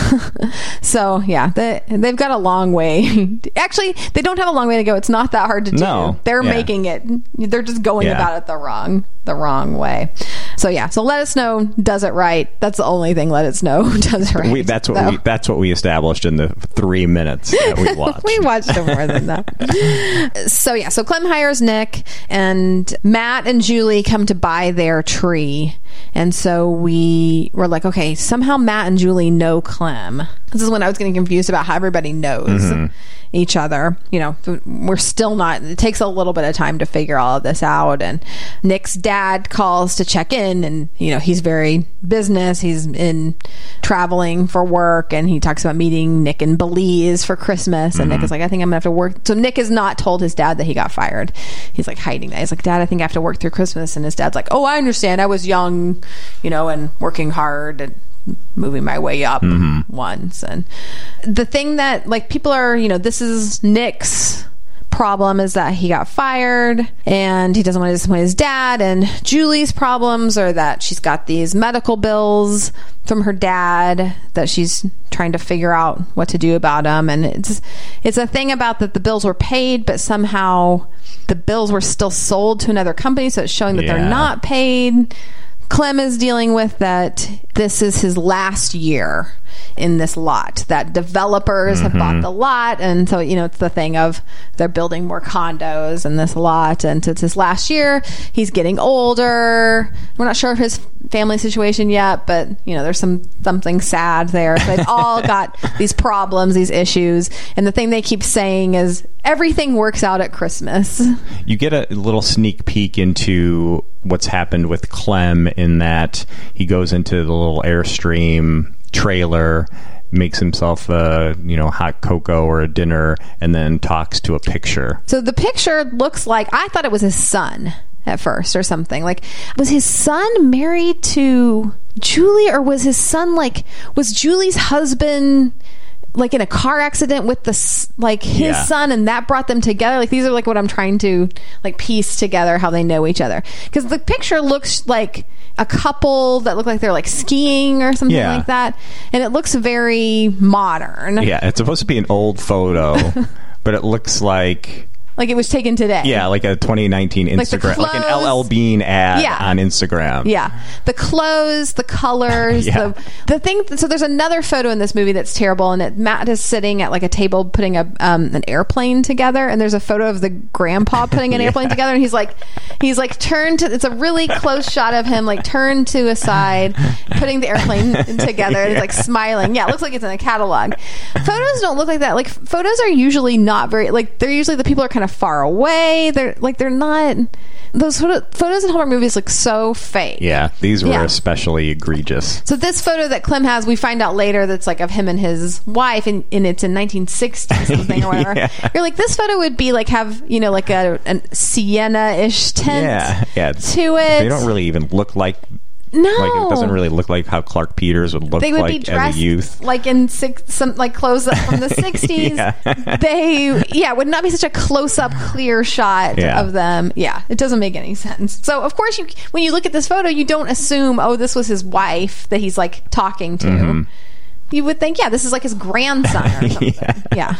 so yeah, they, they've got a long way. Actually, they don't have a long way to go. It's not that hard to do. No. They're Yeah. making it. They're just going Yeah. about it the wrong, the wrong way. So yeah. So Let It Snow does it right. That's the only thing Let It Snow does it right. We, that's what So- we that's what we established in the three minutes that we watched. we watched it more than that. So yeah, so Clem hires Nick, and Matt and Julie come to buy their tree. And so we were like, okay, somehow Matt and Julie know Clem. This is when I was getting confused about how everybody knows Mm-hmm. each other. You know, we're still not, it takes a little bit of time to figure all of this out. And Nick's dad calls to check in, and, you know, he's very business. He's in traveling for work, and he talks about meeting Nick in Belize for Christmas. And Nick is like, I think I'm gonna have to work. So Nick has not told his dad that he got fired. He's like hiding that. He's like, Dad, I think I have to work through Christmas. And his dad's like, oh, I understand. I was young, you know, and working hard and moving my way up Mm-hmm. once. And the thing that, like, people are, you know, this is Nick's problem, is that he got fired and he doesn't want to disappoint his dad. And Julie's problems are that she's got these medical bills from her dad that she's trying to figure out what to do about them. And it's it's a thing about that the bills were paid, but somehow the bills were still sold to another company, so it's showing that Yeah. they're not paid. Clem is dealing with that this is his last year in this lot, that developers Mm-hmm. have bought the lot, and so, you know, it's the thing of they're building more condos in this lot, and so it's his last year. He's getting older. We're not sure of his family situation yet, but, you know, there's some something sad there. So they've all got these problems, these issues, and the thing they keep saying is everything works out at Christmas. You get a little sneak peek into what's happened with Clem, in that he goes into the little Airstream trailer, makes himself a, you know, hot cocoa or a dinner, and then talks to a picture. So the picture looks like, I thought it was his son at first or something. Like, was his son married to Julie, or was his son, like, was Julie's husband like in a car accident with the s- like his Yeah. son, and that brought them together? Like, these are like what I'm trying to like piece together how they know each other, because the picture looks like a couple that look like they're like skiing or something Yeah. like that, and it looks very modern. Yeah, it's supposed to be an old photo, but it looks like, Like it was taken today. yeah, like a twenty nineteen Like the Instagram, like, an clothes. L L Bean ad Yeah. on Instagram. Yeah, the clothes, the colors, Yeah. the the thing. So there's another photo in this movie that's terrible, and it, Matt is sitting at like a table putting a um, an airplane together, and there's a photo of the grandpa putting an Yeah. airplane together, and he's like, he's like turned to. It's a really close shot of him like turned to a side, putting the airplane together, and he's like smiling. Yeah, it looks like it's in a catalog. Photos don't look like that. Like photos are usually not very like they're usually the people are kind of far away. They're like they're not. Those photo, photos in Hallmark movies look so fake. Yeah, these were Yeah. especially egregious. So this photo that Clem has, we find out later that's like of him and his wife, and, and it's in nineteen sixty something or whatever. Yeah. You're like, this photo would be like have, you know, like a, a sienna-ish tint Yeah, yeah. it's- to it. They don't really even look like. No, Like, it doesn't really look like how Clark Peters would look they would like be as dressed a youth. like in six, some like close up from the sixties. Yeah. They, yeah, it would not be such a close up, clear shot Yeah. of them. Yeah, it doesn't make any sense. So of course, you when you look at this photo, you don't assume, oh, this was his wife that he's like talking to. Mm-hmm. You would think, yeah, this is like his grandson or something. Yeah.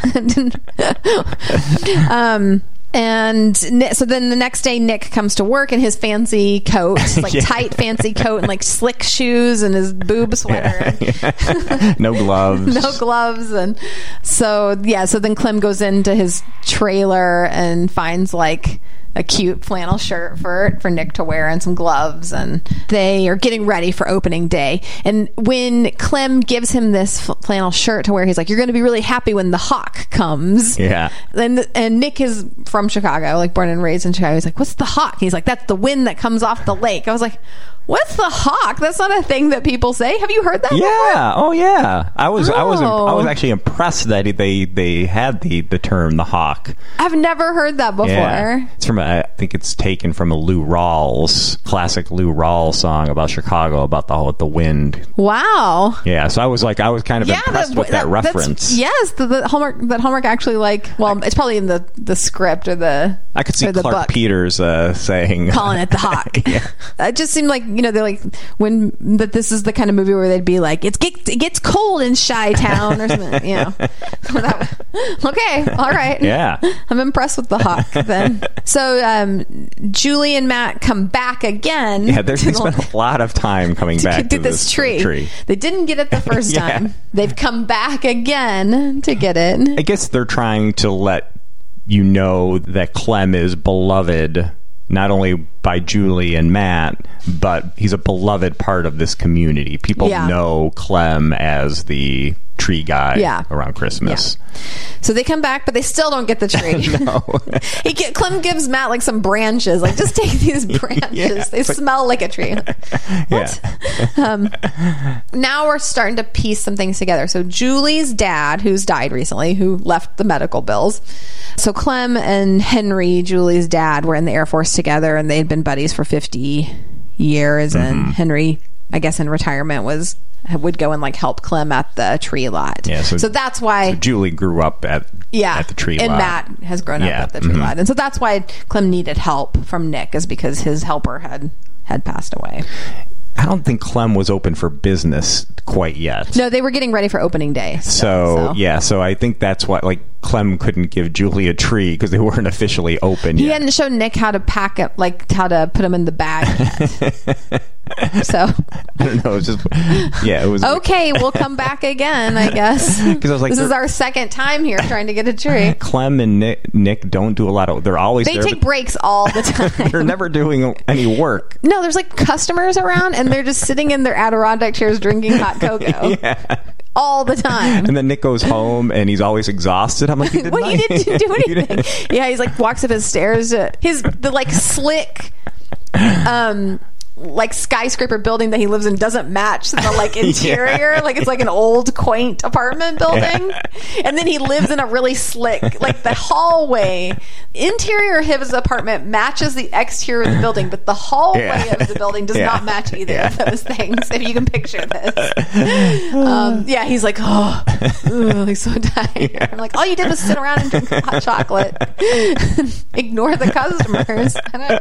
um. And Ni- so then the next day, Nick comes to work in his fancy coat, like Yeah. tight fancy coat, and like slick shoes, and his boob sweater. No gloves. No gloves. And so yeah, so then Clem goes into his trailer and finds like a cute flannel shirt for for Nick to wear and some gloves, and they are getting ready for opening day. And when Clem gives him this f- flannel shirt to wear, he's like, you're going to be really happy when the hawk comes. Yeah. And and Nick is from Chicago, like born and raised in Chicago. He's like, what's the hawk? He's like, that's the wind that comes off the lake. I was like, What's the hawk? That's not a thing that people say. Have you heard that? Yeah. Before? Oh, yeah. I was, oh. I was, I was actually impressed that they they had the, the term the hawk. I've never heard that before. Yeah. It's from, a, I think it's taken from a Lou Rawls classic Lou Rawls song about Chicago about the the wind. Wow. Yeah. So I was like, I was kind of yeah, impressed that, with that, that reference. Yes, the, the Hallmark that Hallmark actually like. Well, it's probably in the the script or the. I could see the Clark book. Peters uh, saying, calling it the hawk. Yeah. It just seemed like, you know, they're like, when that this is the kind of movie where they'd be like, it's get, it gets cold in Chi-Town or something, you know. Okay, all right. Yeah. I'm impressed with the hawk then. So um, Julie and Matt come back again. Yeah, they spent a lot of time coming to, back to, to this, this tree. tree. They didn't get it the first Yeah. time. They've come back again to get it. I guess they're trying to let you know that Clem is beloved not only by Julie and Matt, but he's a beloved part of this community. People Yeah. know Clem as the tree guy Yeah. around Christmas. Yeah. So they come back, but they still don't get the tree. No. he get, Clem gives Matt like some branches, like just take these branches. Yeah, they smell like, like a tree. What? Yeah. um, now we're starting to piece some things together. So Julie's dad, who's died recently, who left the medical bills. So Clem and Henry, Julie's dad, were in the Air Force together, and they had been buddies for fifty years. Mm-hmm. And Henry, I guess, in retirement was. would go and like help Clem at the tree lot. Yeah, so, so that's why so Julie grew up at yeah, at the tree and lot. Matt has grown Yeah. up at the tree Mm-hmm. lot. And so that's why Clem needed help from Nick, is because his helper had had passed away. I don't think Clem was open for business quite yet. No, they were getting ready for opening day. So, So, so. yeah, so I think that's why, like, Clem couldn't give Julie a tree because they weren't officially open He yet. hadn't shown Nick how to pack it, like how to put them in the bag yet. So I don't know. It was just, yeah, it was. okay, we'll come back again, I guess. Because I was like, this is they're- our second time here trying to get a tree. Clem and Nick, Nick don't do a lot of. They're always They there, take but breaks all the time. they're never doing any work. No, there's like customers around, and they're just sitting in their Adirondack chairs drinking hot cocoa. Yeah. All the time. And then Nick goes home and he's always exhausted. I'm like, you didn't, well, you didn't do You anything. didn't- Yeah, he's like walks up his stairs. Uh, his the like slick, um, like skyscraper building that he lives in doesn't match the like interior. Yeah. Like it's like an old quaint apartment building, yeah. And then he lives in a really slick, like the hallway interior of his apartment matches the exterior of the building, but the hallway yeah. of the building does yeah. not match either yeah. of those things. If you can picture this, um, yeah, he's like, oh, ugh, he's so tired. Yeah. I'm like, all you did was sit around and drink hot chocolate, ignore the customers.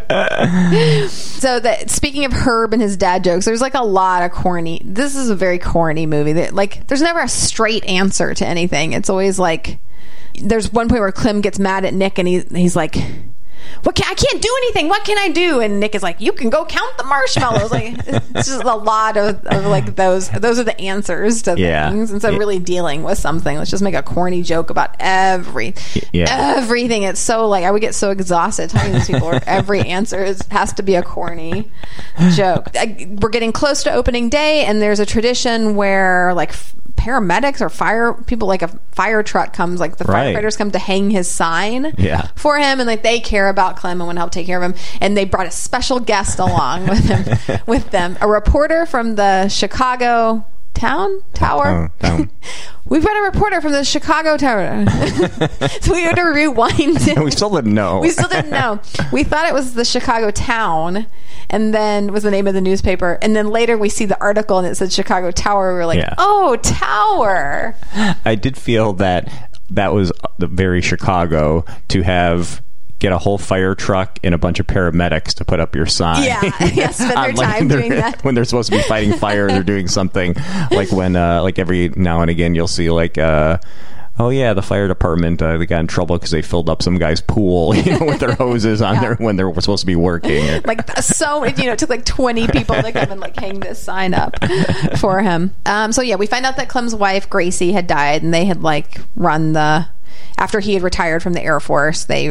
So that speaking of Herb and his dad jokes, there's like a lot of corny. This is a very corny movie. That like, there's never a straight answer to anything. It's always like, there's one point where Clem gets mad at Nick and he, he's like, what can, I can't do anything. What can I do? And Nick is like, you can go count the marshmallows. Like, it's just a lot of, of like those, those are the answers to yeah. things. Instead of yeah. really dealing with something, let's just make a corny joke about every, yeah. everything. It's so like, I would get so exhausted talking to these people where every answer is, has to be a corny joke. I, we're getting close to opening day, and there's a tradition where like paramedics or fire people, like a fire truck comes, like the right. firefighters come to hang his sign yeah. for him, and like they care about Clem and want to help take care of him, and they brought a special guest along with him with them, a reporter from the Chicago town tower oh, town. We've got a reporter from the Chicago tower. So we had to rewind it. We still didn't know. We still didn't know. We thought it was the Chicago town, and then was the name of the newspaper. And then later we see the article and it said Chicago Tower. We were like, yeah. oh, tower. I did feel that that was very Chicago to have get a whole fire truck and a bunch of paramedics to put up your sign. Yeah, yeah, spend their like time doing that. When they're supposed to be fighting fires or doing something. Like when, uh, like every now and again, you'll see like, uh, oh yeah, the fire department, uh, they got in trouble because they filled up some guy's pool, you know, with their hoses on yeah. there when they were supposed to be working. Like so, you know, it took like twenty people to come and like hang this sign up for him. Um, so yeah, we find out that Clem's wife, Gracie, had died, and they had like run the, after he had retired from the Air Force, they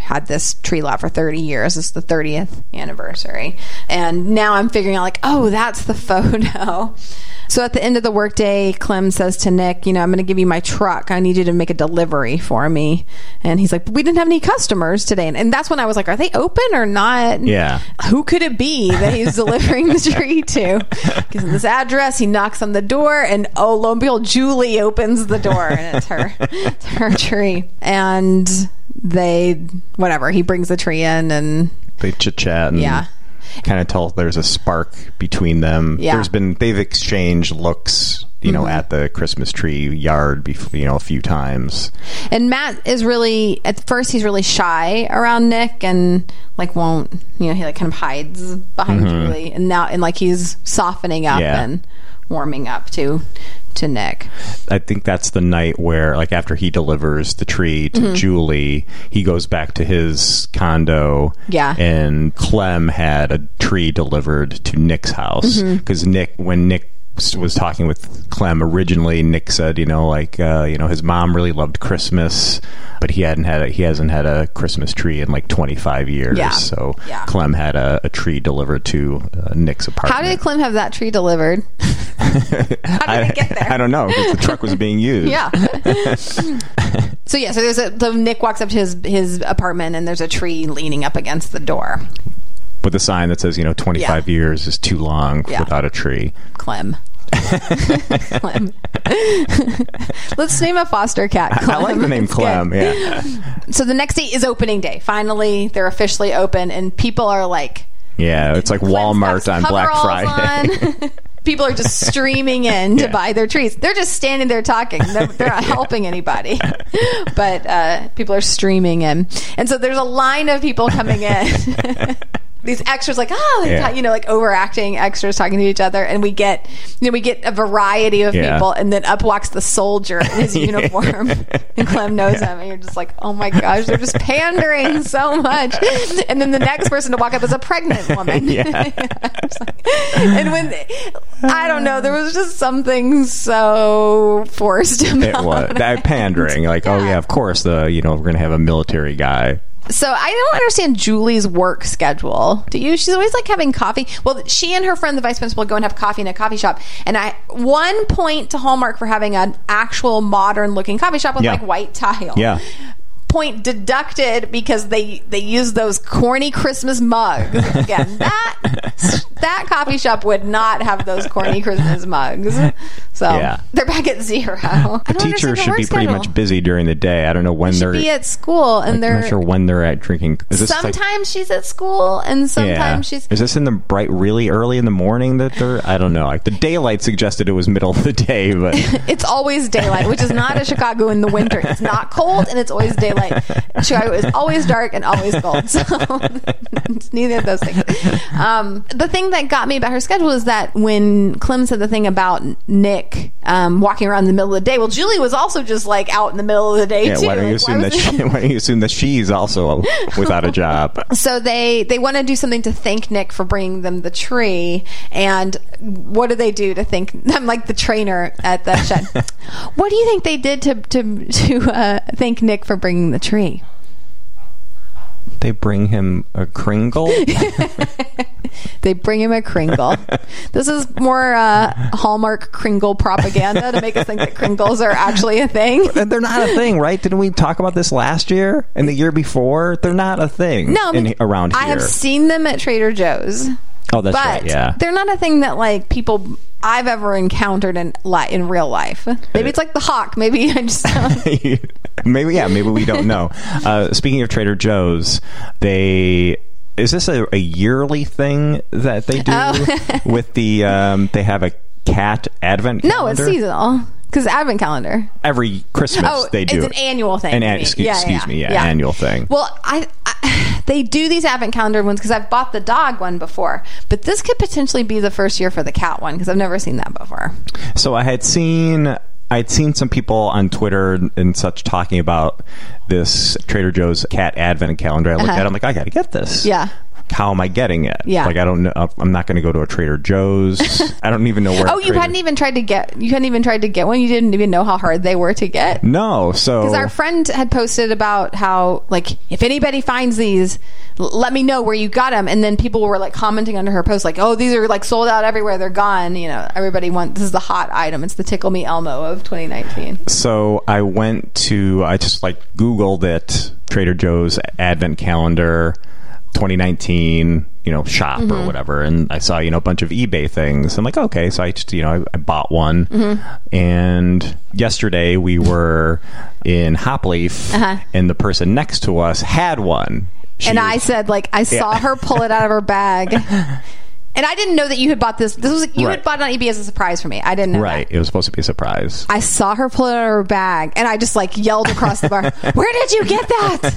had this tree lot for thirty years. It's the thirtieth anniversary. And now I'm figuring out like, oh, that's the photo. So at the end of the workday, Clem says to Nick, you know, I'm going to give you my truck. I need you to make a delivery for me. And he's like, we didn't have any customers today. And, and that's when I was like, are they open or not? Yeah. Who could it be that he's delivering the tree to? Gives him this address. He knocks on the door, and oh, lo and behold, Julie opens the door, and it's her, it's her tree. And they, whatever, he brings the tree in, and they chit chat and yeah. kind of tell there's a spark between them. Yeah. There's been they've exchanged looks, you know, mm-hmm. at the Christmas tree yard, before, you know, a few times. And Matt is really, at first he's really shy around Nick and like won't, you know, he like kind of hides behind mm-hmm. Julie, and now and like he's softening up yeah. and warming up to to Nick. I think that's the night where, like, after he delivers the tree to mm-hmm. Julie, he goes back to his condo. Yeah. And Clem had a tree delivered to Nick's house. Because mm-hmm. Nick, when Nick was talking with Clem originally, Nick said, you know, like, uh, you know, his mom really loved Christmas, but he hadn't had a, he hasn't had a Christmas tree in like twenty-five years. Yeah. So yeah. Clem had a, a tree delivered to uh, Nick's apartment. How did Clem have that tree delivered? How did I, it get there? I don't know, because the truck was being used. Yeah. So yeah, so there's a, so Nick walks up to his his apartment, and there's a tree leaning up against the door with a sign that says, you know, twenty-five yeah. years is too long yeah. without a tree. Clem. Clem. Let's name a foster cat Clem. I like the name it's Clem. Good. Yeah. So the next day is opening day. Finally, they're officially open, and people are like, yeah, it's like Clem's Walmart on Black Friday. On. People are just streaming in to yeah. buy their trees. They're just standing there talking. They're, they're not helping anybody. But uh, people are streaming in. And so there's a line of people coming in. These extras, like, oh, yeah. you know, like overacting extras talking to each other. And we get, you know, we get a variety of yeah. people. And then up walks the soldier in his uniform. And Clem knows yeah. him. And you're just like, oh my gosh, they're just pandering so much. And then the next person to walk up is a pregnant woman. Yeah. like, and when, they, I don't know, there was just something so forced about it. Was. That pandering. Like, yeah. oh yeah, of course, the, you know, we're going to have a military guy. So I don't understand Julie's work schedule. Do you? She's always like having coffee. Well, she and her friend, the vice principal, go and have coffee in a coffee shop. And I one point to Hallmark for having an actual modern looking coffee shop with yeah. like white tile. Yeah. Point deducted because they they use those corny Christmas mugs. Again, that that coffee shop would not have those corny Christmas mugs. So yeah. they're back at zero. The teacher should be pretty schedule. much busy during the day. I don't know when they they're be at school, and like, they're I'm not sure when they're at drinking. Is this sometimes like, she's at school, and sometimes yeah. she's. Is this in the bright, really early in the morning that they're? I don't know. Like the daylight suggested it was middle of the day, but it's always daylight, which is not a Chicago in the winter. It's not cold, and it's always daylight. Chicago is always dark and always cold, so it's neither of those things. Um, the thing that got me about her schedule is that when Clem said the thing about Nick um, walking around in the middle of the day, well, Julie was also just like out in the middle of the day yeah, too. Why don't you like, assume that? She, why don't you assume that she's also without a job? So they they want to do something to thank Nick for bringing them the tree, and what do they do to thank? I'm like the trainer at the shed. What do you think they did to to to uh, thank Nick for bringing the tree? They bring him a Kringle. They bring him a Kringle. This is more uh, Hallmark Kringle propaganda to make us think that Kringles are actually a thing. They're not a thing, right? Didn't we talk about this last year and the year before? They're not a thing. No, I mean, in, around here. I have seen them at Trader Joe's. Oh, that's but right. Yeah, they're not a thing that like people I've ever encountered in li- in real life. Maybe it's like the hawk. Maybe I just don't. maybe yeah. Maybe we don't know. Uh, speaking of Trader Joe's, they. Is this a, a yearly thing that they do oh. with the? Um, they have a cat advent calendar? No, it's seasonal. Because Advent calendar. Every Christmas oh, they do it's it. an annual thing. An, an, excuse, yeah, excuse yeah, me, yeah, yeah, annual thing. Well, I, I they do these Advent calendar ones because I've bought the dog one before, but this could potentially be the first year for the cat one because I've never seen that before. So I had seen. I'd seen some people on Twitter and such talking about this Trader Joe's cat advent calendar. I looked uh-huh. at it, I'm like, I got to get this. Yeah. how am I getting it? Yeah. Like, I don't know. I'm not going to go to a Trader Joe's. I don't even know where. Oh, you Trader- hadn't even tried to get, you hadn't even tried to get one? You didn't even know how hard they were to get? No. So. Because our friend had posted about how, like, if anybody finds these, l- let me know where you got them. And then people were, like, commenting under her post, like, oh, these are, like, sold out everywhere. They're gone. You know, everybody wants, this is the hot item. It's the Tickle Me Elmo of twenty nineteen. So I went to, I just, like, Googled it, Trader Joe's Advent Calendar twenty nineteen, you know, shop mm-hmm. or whatever, and I saw, you know, a bunch of eBay things. I'm like, okay, so I just, you know, I, I bought one. Mm-hmm. And yesterday we were in Hopleaf, uh-huh. and the person next to us had one. She and was, I said, like, I saw yeah. her pull it out of her bag. And I didn't know that you had bought this. This was you right. had bought it on eBay as a surprise for me. I didn't know Right. that. It was supposed to be a surprise. I saw her pull it out of her bag, and I just, like, yelled across the bar, where did you get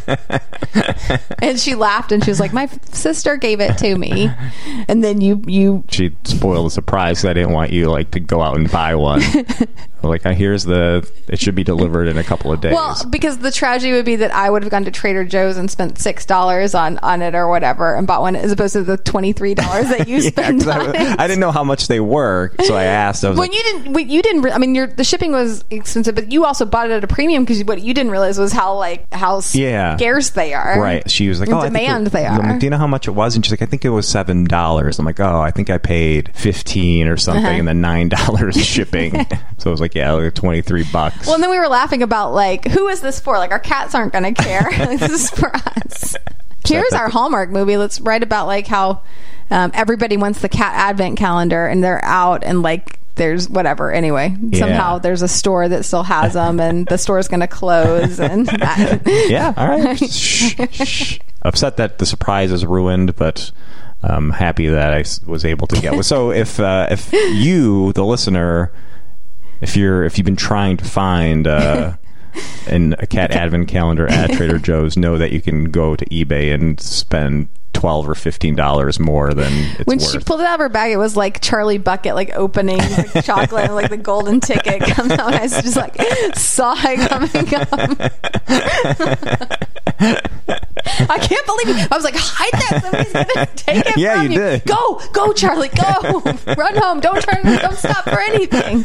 that? And she laughed, and she was like, my sister gave it to me. And then you... you she spoiled the surprise because I didn't want you, like, to go out and buy one. Like, here's the... It should be delivered in a couple of days. Well, because the tragedy would be that I would have gone to Trader Joe's and spent six dollars on, on it or whatever and bought one as opposed to the twenty-three dollars that you yeah, spent on I, it. I didn't know how much they were, so I asked. I was when like, you didn't, when you didn't. I mean, your the shipping was expensive, but you also bought it at a premium because what you didn't realize was how like how yeah. scarce they are. Right? She was like, In "Oh, demand I think it, they I'm are." like, do you know how much it was? And she's like, "I think it was seven dollars." I'm like, "Oh, I think I paid fifteen or something, Uh-huh. and then nine dollars shipping." So I was like, "Yeah, like twenty three bucks." Well, and then we were laughing about like, who is this for? Like, our cats aren't going to care. Like, this is for us. Here's our Hallmark movie. Let's write about like how um, everybody wants the cat advent calendar, and they're out, and like there's whatever. Anyway, yeah. somehow there's a store that still has them, and the store's going to close. And that. Yeah, all right. shh, shh. Upset that the surprise is ruined, but I'm happy that I was able to get one. So if uh, if you, the listener, if you're if you've been trying to find uh, an, a cat advent calendar at Trader Joe's, know that you can go to eBay and spend twelve or fifteen dollars more than it's when worth. she pulled it out of her bag, it was like Charlie Bucket, like opening like chocolate, and like the golden ticket comes out. And I just like saw it coming up. I can't believe it. I was like, hide that! Somebody's gonna take it Yeah, from you you. did. Go, go, Charlie, go! Run home! Don't turn! Don't stop for anything.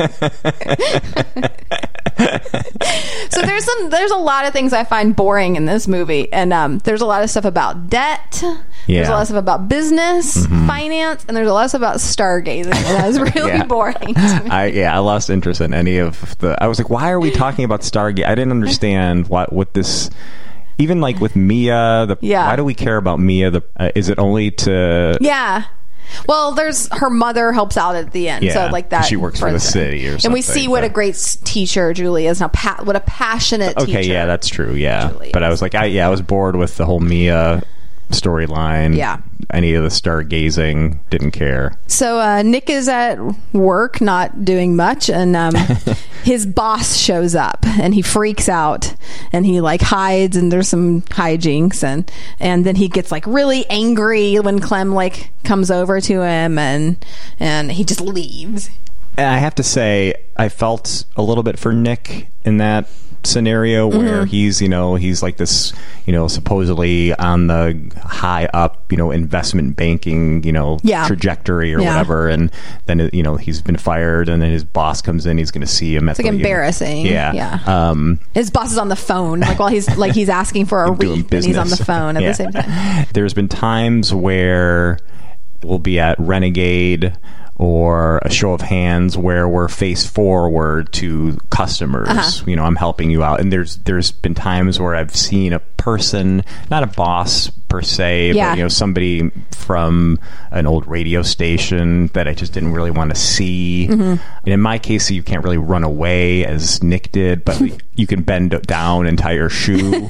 So there's some, there's a lot of things I find boring in this movie, and um, there's a lot of stuff about debt. Yeah. There's a lot of stuff about business, mm-hmm. finance, and there's a lot of stuff about stargazing. And that was really yeah. boring to me. I yeah, I lost interest in any of the. I was like, why are we talking about Stargate? I didn't understand what what this. Even like with Mia, the Yeah. why do we care about Mia? The uh, is it only to Yeah. Well, there's her mother helps out at the end, Yeah, so like that. she works for the city or something. And we see what but- a great s- teacher Julie is now. Pa- what a passionate Okay, teacher. yeah, that's true. Yeah, Julie but I is. was like, I yeah, I was bored with the whole Mia storyline. Yeah. Any of the stargazing, didn't care. So uh, Nick is at work, not doing much, and um, his boss shows up, and he freaks out, and he like hides, and there's some hijinks, and and then he gets like really angry when Clem like comes over to him, and and he just leaves. And I have to say, I felt a little bit for Nick in that scenario where Mm-hmm. he's, you know, he's like this, you know, supposedly on the high up, you know, investment banking, you know, Yeah. trajectory or Yeah. whatever. And then, you know, he's been fired, and then his boss comes in, he's going to see him at It's like the, you know- embarrassing. yeah. Yeah. Um, His boss is on the phone, like while he's like he's asking for a doing wreath, and he's on the business. phone at Yeah. the same time. There's been times where we'll be at Renegade or a Show of Hands where we're face forward to customers. Uh-huh. You know, I'm helping you out, and there's there's been times where I've seen a person, not a boss per se, Yeah. but you know, somebody from an old radio station that I just didn't really want to see. Mm-hmm. And in my case, you can't really run away as Nick did, but you can bend down and tie your shoe.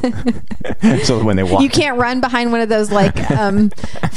So when they walk, You can't run behind one of those like um,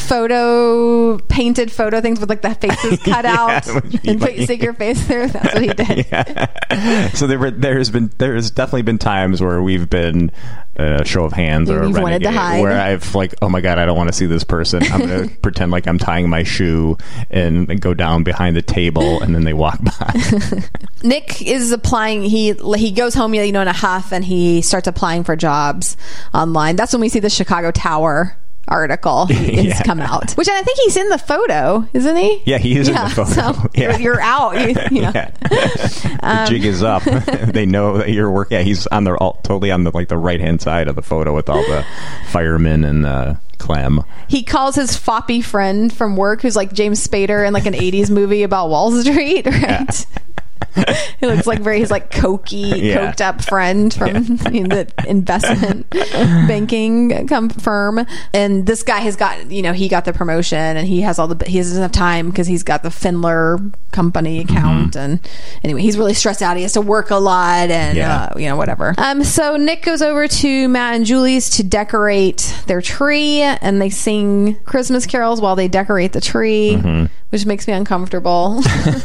photo painted photo things with like the faces cut out and put stick your face there. That's what he did. Yeah. So there were, there's been there's definitely been times where we've been uh, a Show of Hands or a You've wanted to Renegade hide. where I've like, oh my god, I don't want to see this person. I'm going to pretend like I'm tying my shoe and, and go down behind the table, and then they walk by. Nick is applying. He he goes home, you know, in a huff, and he starts applying for jobs online. That's when we see the Chicago Tower article has Yeah. come out, which I think he's in the photo, isn't he? Yeah, he is in the photo. So Yeah. you're, you're out. You, you know. Yeah. The jig is up. They know that you're working. Yeah, he's on the all, totally on the like the right hand side of the photo with all the firemen and uh, Clem. He calls his foppy friend from work, who's like James Spader in like an eighties movie about Wall Street, right? Yeah. He looks like very, he's like cokey, Yeah. coked up friend from yeah. the investment banking com- firm. And this guy has got, you know, he got the promotion and he has all the, he doesn't have time because he's got the Findler company account. Mm-hmm. And anyway, he's really stressed out. He has to work a lot and, yeah. uh, you know, whatever. Um, so Nick goes over to Matt and Julie's to decorate their tree and they sing Christmas carols while they decorate the tree, mm-hmm. which makes me uncomfortable.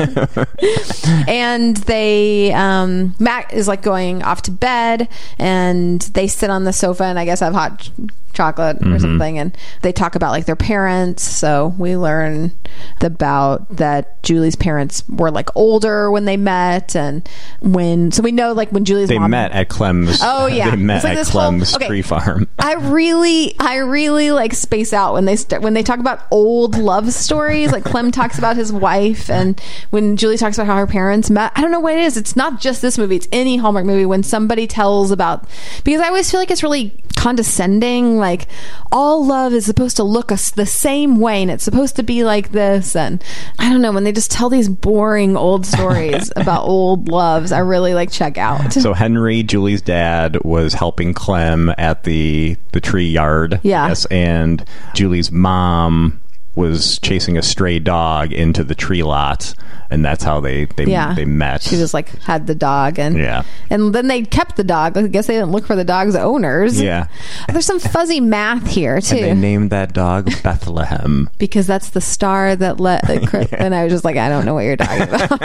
And they, um, Matt is like going off to bed and they sit on the sofa and I guess have hot ch- chocolate or mm-hmm. something. And they talk about like their parents. So we learn about that Julie's parents were like older when they met. And when, so we know like when Julie's they mom met at Clem's. Oh yeah. They met like at Clem's whole, okay, tree farm. I really, I really like space out when they st- when they talk about old love stories. Like Clem talks about his wife and when Julie talks about how her parents met. I don't know what it is. It's not just this movie. It's any Hallmark movie when somebody tells about, because I always feel like it's really condescending. Like all love is supposed to look us the same way and it's supposed to be like this. And I don't know, when they just tell these boring old stories about old loves, I really like check out. So Henry, Julie's dad, was helping Clem at the the tree yard. Yeah. Yes, and Julie's mom was chasing a stray dog into the tree lot, and that's how they they, yeah. they met. She just like had the dog, and yeah, and then they kept the dog. I guess they didn't look for the dog's owners. Yeah, there's some fuzzy math here too. And they named that dog Bethlehem because that's the star that let. Yeah. And I was just like, I don't know what you're talking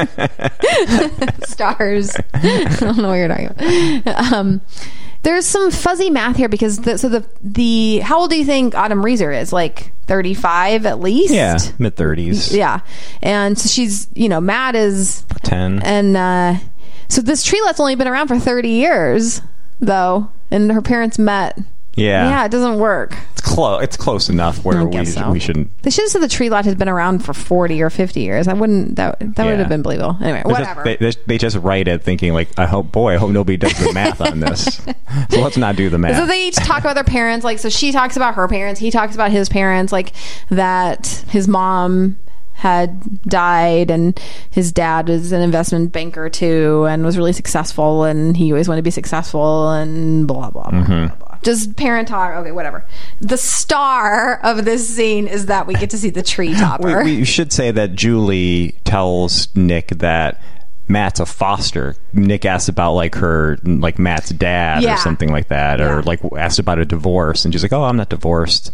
about. Stars. I don't know what you're talking about. Um, There's some fuzzy math here because the, so the the how old do you think Autumn Reeser is? Like thirty-five at least? Yeah, mid thirties. Yeah. And so she's, you know, Matt is ten. And uh, so this tree lot's only been around for thirty years though, and her parents met. Yeah. Yeah, it doesn't work. It's close. It's close enough where we so. we shouldn't. They should have said the tree lot has been around for forty or fifty years. I wouldn't. That that yeah. would have been believable. Anyway, They're whatever. Just, they, they just write it thinking like, I hope, boy, I hope nobody does the math on this. So let's not do the math. So they each talk about their parents. Like, so she talks about her parents. He talks about his parents. Like that his mom had died and his dad was an investment banker too and was really successful and he always wanted to be successful and blah blah blah, mm-hmm. blah, blah. Just parent talk. Okay, whatever. The star of this scene is that we get to see the tree topper. we, we should say that Julie tells Nick that Matt's a foster. Nick asked about like her, like Matt's dad yeah. or something like that, yeah. or like asked about a divorce, and she's like, "Oh, I'm not divorced.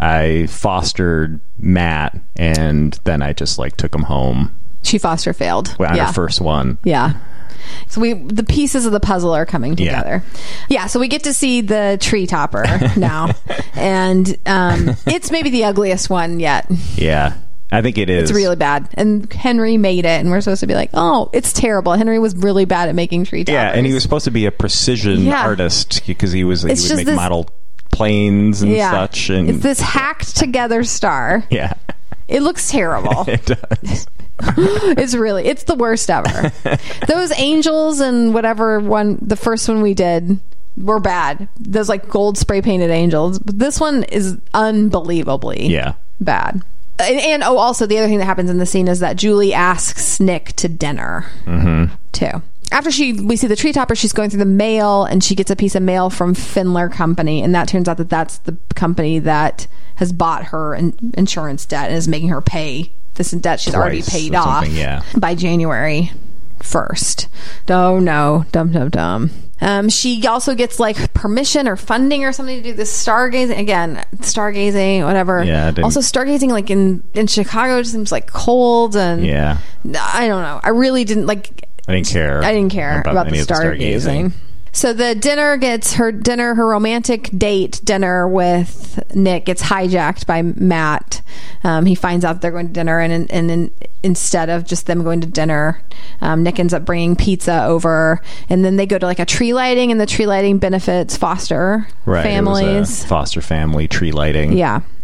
I fostered Matt, and then I just like took him home." She foster failed on yeah. her first one. Yeah. So we the pieces of the puzzle are coming together. Yeah, yeah so we get to see the tree topper now, and um, it's maybe the ugliest one yet. Yeah. I think it is. It's really bad. And Henry made it, and we're supposed to be like, oh, it's terrible. Henry was really bad at making tree toppers. Yeah, and he was supposed to be a precision yeah. artist because he was it's he would make this, model planes and yeah. such. And it's this hacked together star. Yeah. It looks terrible. It does. It's really, it's the worst ever. Those angels and whatever one, the first one we did, were bad. Those like gold spray painted angels. But this one is unbelievably yeah. bad. And, and oh, also the other thing that happens in the scene is that Julie asks Nick to dinner mm-hmm. too. After she, we see the tree topper, she's going through the mail and she gets a piece of mail from Findler Company, and that turns out that that's the company that has bought her in, insurance debt and is making her pay this debt she's Twice already paid off yeah. by January first. Oh no, dumb dumb dumb. Um, she also gets like permission or funding or something to do this stargazing again. Stargazing, whatever. Yeah. Also, stargazing like in in Chicago just seems like cold and yeah. I don't know. I really didn't like. I didn't care. I didn't care about, about the stargazing. So the dinner gets her dinner, her romantic date dinner with Nick gets hijacked by Matt. Um, he finds out they're going to dinner, and and, and instead of just them going to dinner, um, Nick ends up bringing pizza over, and then they go to like a tree lighting, and the tree lighting benefits foster right, families, it was a foster family tree lighting. Yeah.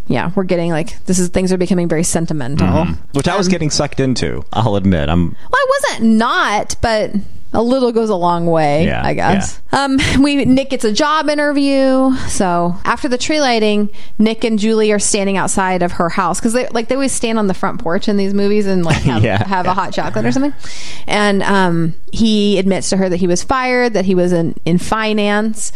yeah, we're getting like this is things are becoming very sentimental, mm-hmm. which I was um, getting sucked into. I'll admit, I'm. Well, I wasn't not, but a little goes a long way, yeah, I guess. Yeah. Um, we Nick gets a job interview. So after the tree lighting, Nick and Julie are standing outside of her house because they like they always stand on the front porch in these movies and like have, yeah, have yeah. a hot chocolate or something. And um, he admits to her that he was fired, that he was in, in finance,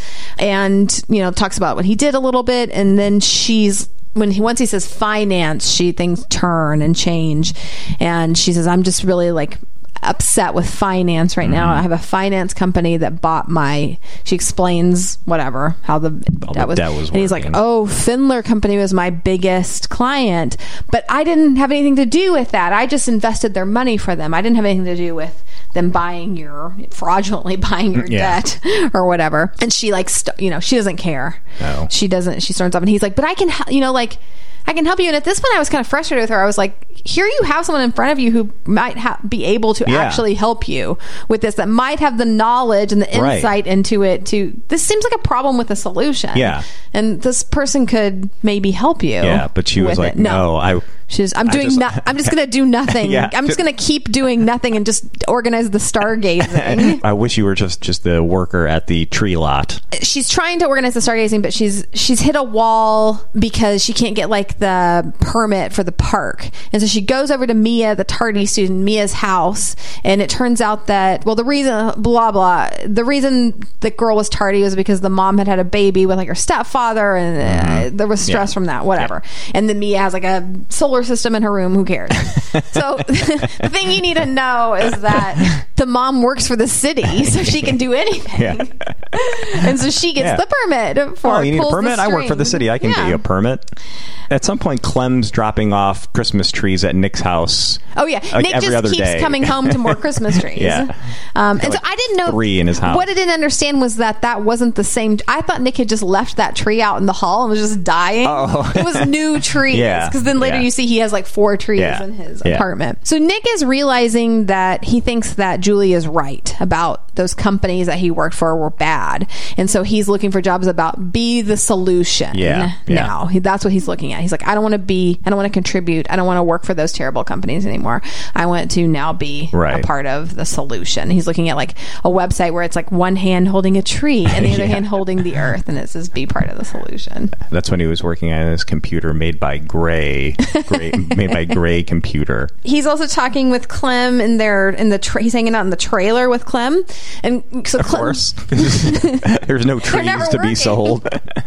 and you know talks about what he did a little bit, and then she's. When he once he says finance, she things turn and change, and she says, "I'm just really like upset with finance right mm-hmm. now. I have a finance company that bought my." She explains whatever how the All that the was, debt was and he's like, "Oh, Findler Company was my biggest client, but I didn't have anything to do with that. I just invested their money for them. I didn't have anything to do with." them buying your fraudulently buying your yeah. debt or whatever. And she like st- you know she doesn't care. No. She doesn't she starts up and he's like, but I can you know like I can help you. And at this point I was kind of frustrated with her. I was like, here you have someone in front of you who might ha- be able to yeah. actually help you with this, that might have the knowledge and the insight right. into it to this seems like a problem with a solution. Yeah. And this person could maybe help you. Yeah, but she was like, it. no, no I She's, I'm doing. Just, no, I'm just going to do nothing. yeah, I'm just going to keep doing nothing and just organize the stargazing. I wish you were just, just the worker at the tree lot. She's trying to organize the stargazing, but she's she's hit a wall because she can't get like the permit for the park, and so she goes over to Mia, the tardy student, Mia's house, and it turns out that well, the reason blah blah, the reason the girl was tardy was because the mom had had a baby with like her stepfather, and mm-hmm. uh, there was stress yeah. from that, whatever. Yeah. And then Mia has like a solar system in her room, who cares? So the thing you need to know is that the mom works for the city, so she can do anything. Yeah. And so she gets yeah. the permit for oh, you need a permit? I work for the city. I can yeah. get you a permit. At some point, Clem's dropping off Christmas trees at Nick's house. Oh yeah, like Nick every just other keeps day. coming home to more Christmas trees. yeah, um, and like so I didn't know three in his house. What I didn't understand was that that wasn't the same. I thought Nick had just left that tree out in the hall and was just dying. Oh. It was new trees because yeah. then later yeah. you see he has like four trees yeah. in his yeah. apartment. So Nick is realizing that he thinks that Julie is right about those companies that he worked for were bad, and so he's looking for jobs about be the solution. Yeah, yeah. Now he, that's what he's looking at. He's like, I don't want to be. I don't want to contribute. I don't want to work for those terrible companies anymore. I want to now be right. a part of the solution. He's looking at like a website where it's like one hand holding a tree and the other yeah. hand holding the earth, and it says be part of the solution. That's when he was working on his computer made by Gray, Gray made by Gray Computer. He's also talking with Clem in their in the tra- he's hanging out in the trailer with Clem, and so of Clem, course there's no trees to working. be sold.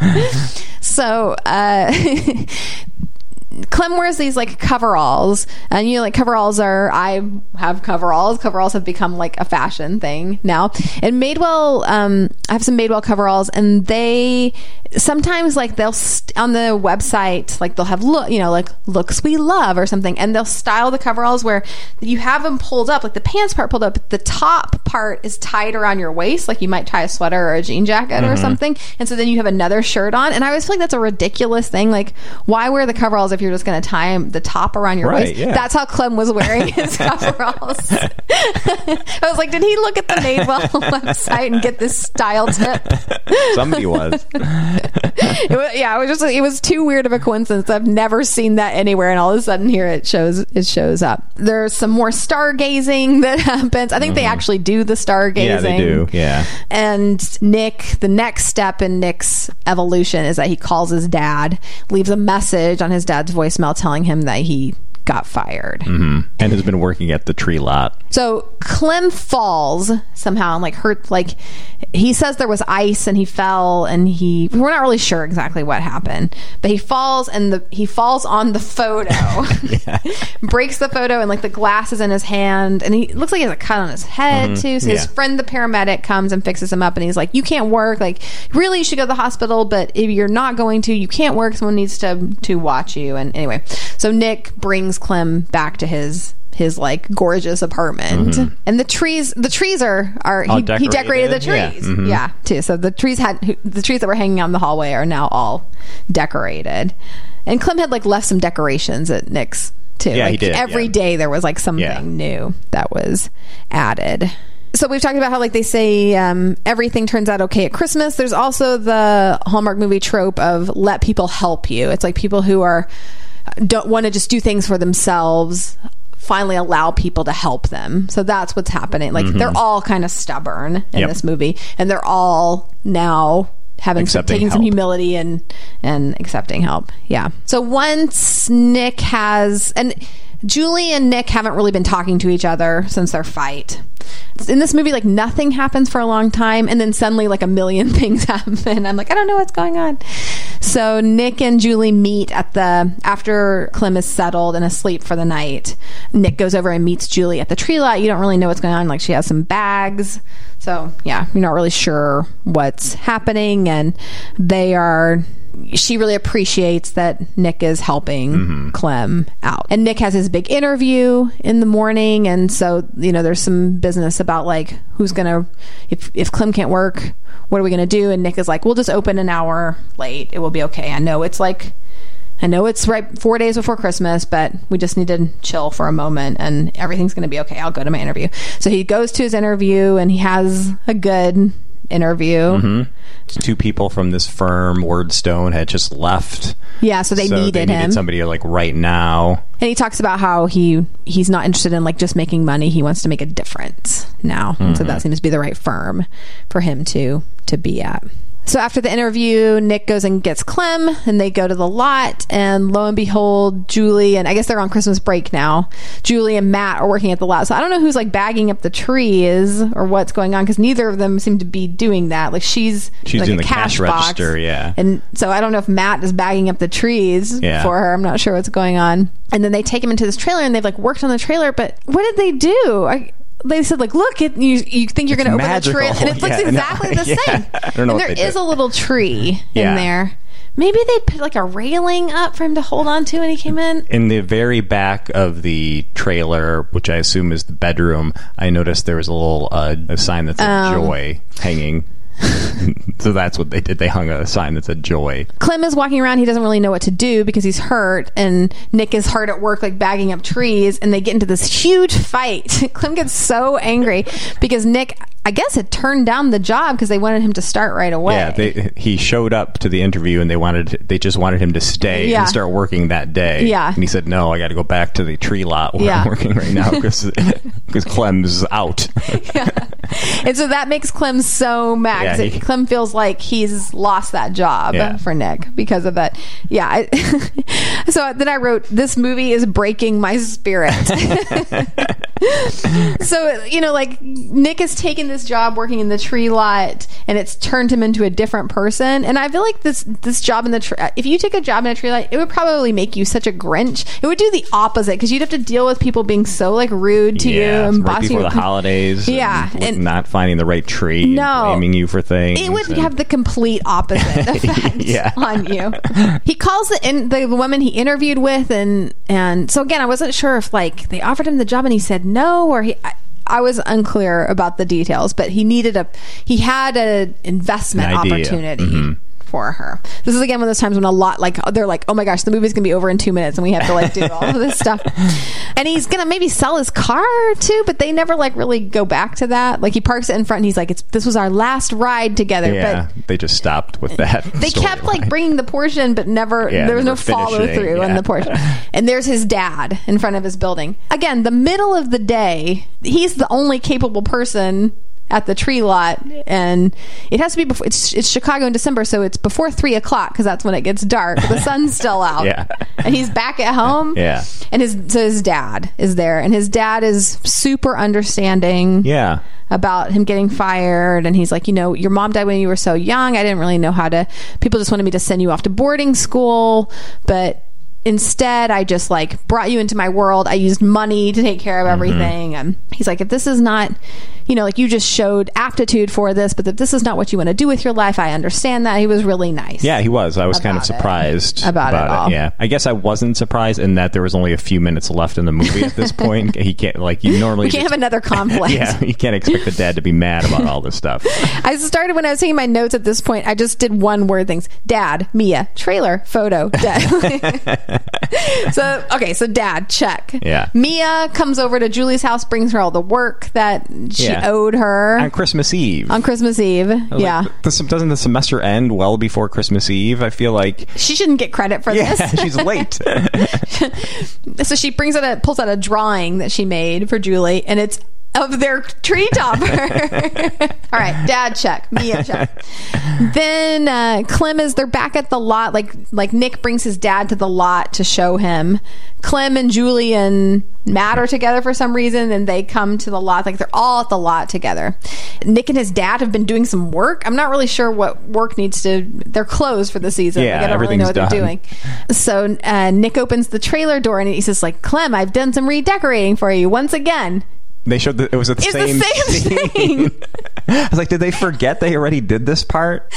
So uh Clem wears these like coveralls, and you know, like coveralls are. I have coveralls. Coveralls have become like a fashion thing now. And Madewell, um, I have some Madewell coveralls, and they sometimes like they'll st- on the website like they'll have look, you know, like looks we love or something, and they'll style the coveralls where you have them pulled up, like the pants part pulled up, but the top part is tied around your waist, like you might tie a sweater or a jean jacket mm-hmm. or something, and so then you have another shirt on. And I always feel like that's a ridiculous thing. Like, why wear the coveralls if you're just going to tie the top around your right, waist? Yeah. That's how Clem was wearing his coveralls. I was like, did he look at the Madewell website and get this style tip? Somebody was. It was. Yeah, it was just. It was too weird of a coincidence. I've never seen that anywhere, and all of a sudden here it shows. It shows up. There's some more stargazing that happens. I think mm-hmm. they actually do the stargazing. Yeah, they do. Yeah. And Nick, the next step in Nick's evolution is that he calls his dad, leaves a message on his dad's voicemail telling him that he got fired mm-hmm. and has been working at the tree lot. So Clem falls somehow and like hurt, like he says there was ice and he fell, and he we're not really sure exactly what happened, but he falls and the he falls on the photo. Breaks the photo, and like the glass is in his hand, and he looks like he has a cut on his head mm-hmm. too. So yeah. his friend the paramedic comes and fixes him up, and he's like, you can't work, like really you should go to the hospital, but if you're not going to, you can't work, someone needs to to watch you. And anyway, so Nick brings Clem back to his his like gorgeous apartment, mm-hmm. and the trees the trees are are he, he decorated the trees yeah. Mm-hmm. yeah too, so the trees had the trees that were hanging on the hallway are now all decorated, and Clem had like left some decorations at Nick's too. Yeah, like he did. Every yeah. day there was like something yeah. new that was added. So we've talked about how, like, they say um, everything turns out okay at Christmas. There's also the Hallmark movie trope of let people help you. It's like people who are don't want to just do things for themselves finally allow people to help them. So that's what's happening. Like, mm-hmm. they're all kind of stubborn in yep. this movie, and they're all now having some, taking help. some humility and and accepting help. Yeah. So once Nick has, and Julie and Nick haven't really been talking to each other since their fight. In this movie, like, nothing happens for a long time, and then suddenly, like, a million things happen. I'm like, I don't know what's going on. So Nick and Julie meet at the, after Clem is settled and asleep for the night. Nick goes over and meets Julie at the tree lot. You don't really know what's going on. Like, she has some bags. So, yeah, you're not really sure what's happening, and they are... She really appreciates that Nick is helping mm-hmm. Clem out. And Nick has his big interview in the morning, and so, you know, there's some business about, like, who's gonna, if if Clem can't work, what are we gonna do? And Nick is like, we'll just open an hour late. It will be okay. I know it's like, I know it's right four days before Christmas, but we just need to chill for a moment, and everything's gonna be okay. I'll go to my interview. So he goes to his interview, and he has a good interview. Mm-hmm. Two people from this firm, Wordstone, had just left. Yeah, so they so needed they needed him. somebody, like, right now. And he talks about how he he's not interested in, like, just making money. He wants to make a difference now. Mm-hmm. And so that seems to be the right firm for him to to be at. So after the interview, Nick goes and gets Clem, and they go to the lot, and lo and behold, Julie, and I guess they're on Christmas break now, Julie and Matt are working at the lot. So I don't know who's, like, bagging up the trees or what's going on, because neither of them seem to be doing that. Like, she's, she's like in a the cash, cash box, register, yeah. And so I don't know if Matt is bagging up the trees yeah. for her. I'm not sure what's going on. And then they take him into this trailer, and they've, like, worked on the trailer, but what did they do? I... They said, like, look, it, you you think you're going to open magical. the tree, and it looks yeah, exactly no, the yeah. same. I don't know and what there is did. a little tree yeah. in there. Maybe they'd put, like, a railing up for him to hold on to when he came in. In the very back of the trailer, which I assume is the bedroom, I noticed there was a little uh, a sign that said um, Joy hanging. So that's what they did. They hung a sign that said Joy. Clem is walking around. He doesn't really know what to do because he's hurt, and Nick is hard at work, like, bagging up trees, and they get into this huge fight. Clem gets so angry because Nick, I guess, had turned down the job because they wanted him to start right away. Yeah, they, he showed up to the interview, and they wanted they just wanted him to stay yeah. and start working that day. Yeah. And he said, no, I got to go back to the tree lot where yeah. I'm working right now because Clem's out. yeah. And so that makes Clem so mad. Yeah, he, Clem feels like he's lost that job yeah. for Nick because of that. Yeah. I, so then I wrote, this movie is breaking my spirit. So, you know, like, Nick has taken this job working in the tree lot, and it's turned him into a different person. And I feel like this this job in the tree, if you take a job in a tree lot, it would probably make you such a Grinch. It would do the opposite, because you'd have to deal with people being so, like, rude to yeah, you and right bossing before you. the holidays. Yeah, and, and not finding the right tree. No, and blaming you for things. It would and, have the complete opposite effect yeah. on you. He calls the in, the woman he interviewed with, and and so again, I wasn't sure if, like, they offered him the job and he said no, or he. I, I was unclear about the details, but he needed a he had an investment An idea. opportunity Mm-hmm. for her. This is again one of those times when a lot, like, they're like, oh my gosh, the movie's gonna be over in two minutes and we have to, like, do all of this stuff. And he's gonna maybe sell his car too, but they never, like, really go back to that. Like, he parks it in front and he's like, it's this was our last ride together. Yeah, but they just stopped with that. they kept line. like bringing the portion, but never Yeah, there was no never follow finishing, through yeah. on the portion. And there's his dad in front of his building. Again, the middle of the day, he's the only capable person at the tree lot, and it has to be before it's, it's Chicago in December, so it's before three o'clock because that's when it gets dark. The sun's still out. Yeah. And he's back at home. Yeah. And his so his dad is there, and his dad is super understanding. Yeah. About him getting fired, and he's like, you know, your mom died when you were so young. I didn't really know how to. People just wanted me to send you off to boarding school, but instead I just, like, brought you into my world. I used money to take care of everything. Mm-hmm. And he's like, if this is not, you know, like, you just showed aptitude for this, but if this is not what you want to do with your life, I understand that. He was really nice. Yeah, he was. I was kind of surprised it. about, about it, all. it. Yeah, I guess I wasn't surprised in that there was only a few minutes left in the movie at this point. He can't, like, you normally we can't just, have another conflict. Yeah, you can't expect the dad to be mad about all this stuff. I started when I was taking my notes at this point. I just did one word things: dad, Mia, trailer, photo, dad. So, okay, so dad, check. Yeah. Mia comes over to Julie's house, brings her all the work that she Yeah. owed her. On Christmas Eve. On Christmas Eve. Yeah. Like, this, doesn't the semester end well before Christmas Eve? I feel like... She shouldn't get credit for Yeah, this. she's late. So she brings out a, pulls out a drawing that she made for Julie, and it's of their tree topper. All right, dad check, Mia check. Then uh, Clem is they're back at the lot. Like like Nick brings his dad to the lot to show him. Clem and Julie and Matt are together for some reason, and they come to the lot. Like they're all at the lot together. Nick and his dad have been doing some work. I'm not really sure what work needs to. They're closed for the season. Yeah, like, I don't really know what everything's they're doing. So uh, Nick opens the trailer door and he says, like, Clem, I've done some redecorating for you once again. They showed that it was the It's same, the same scene. thing. I was like, did they forget they already did this part?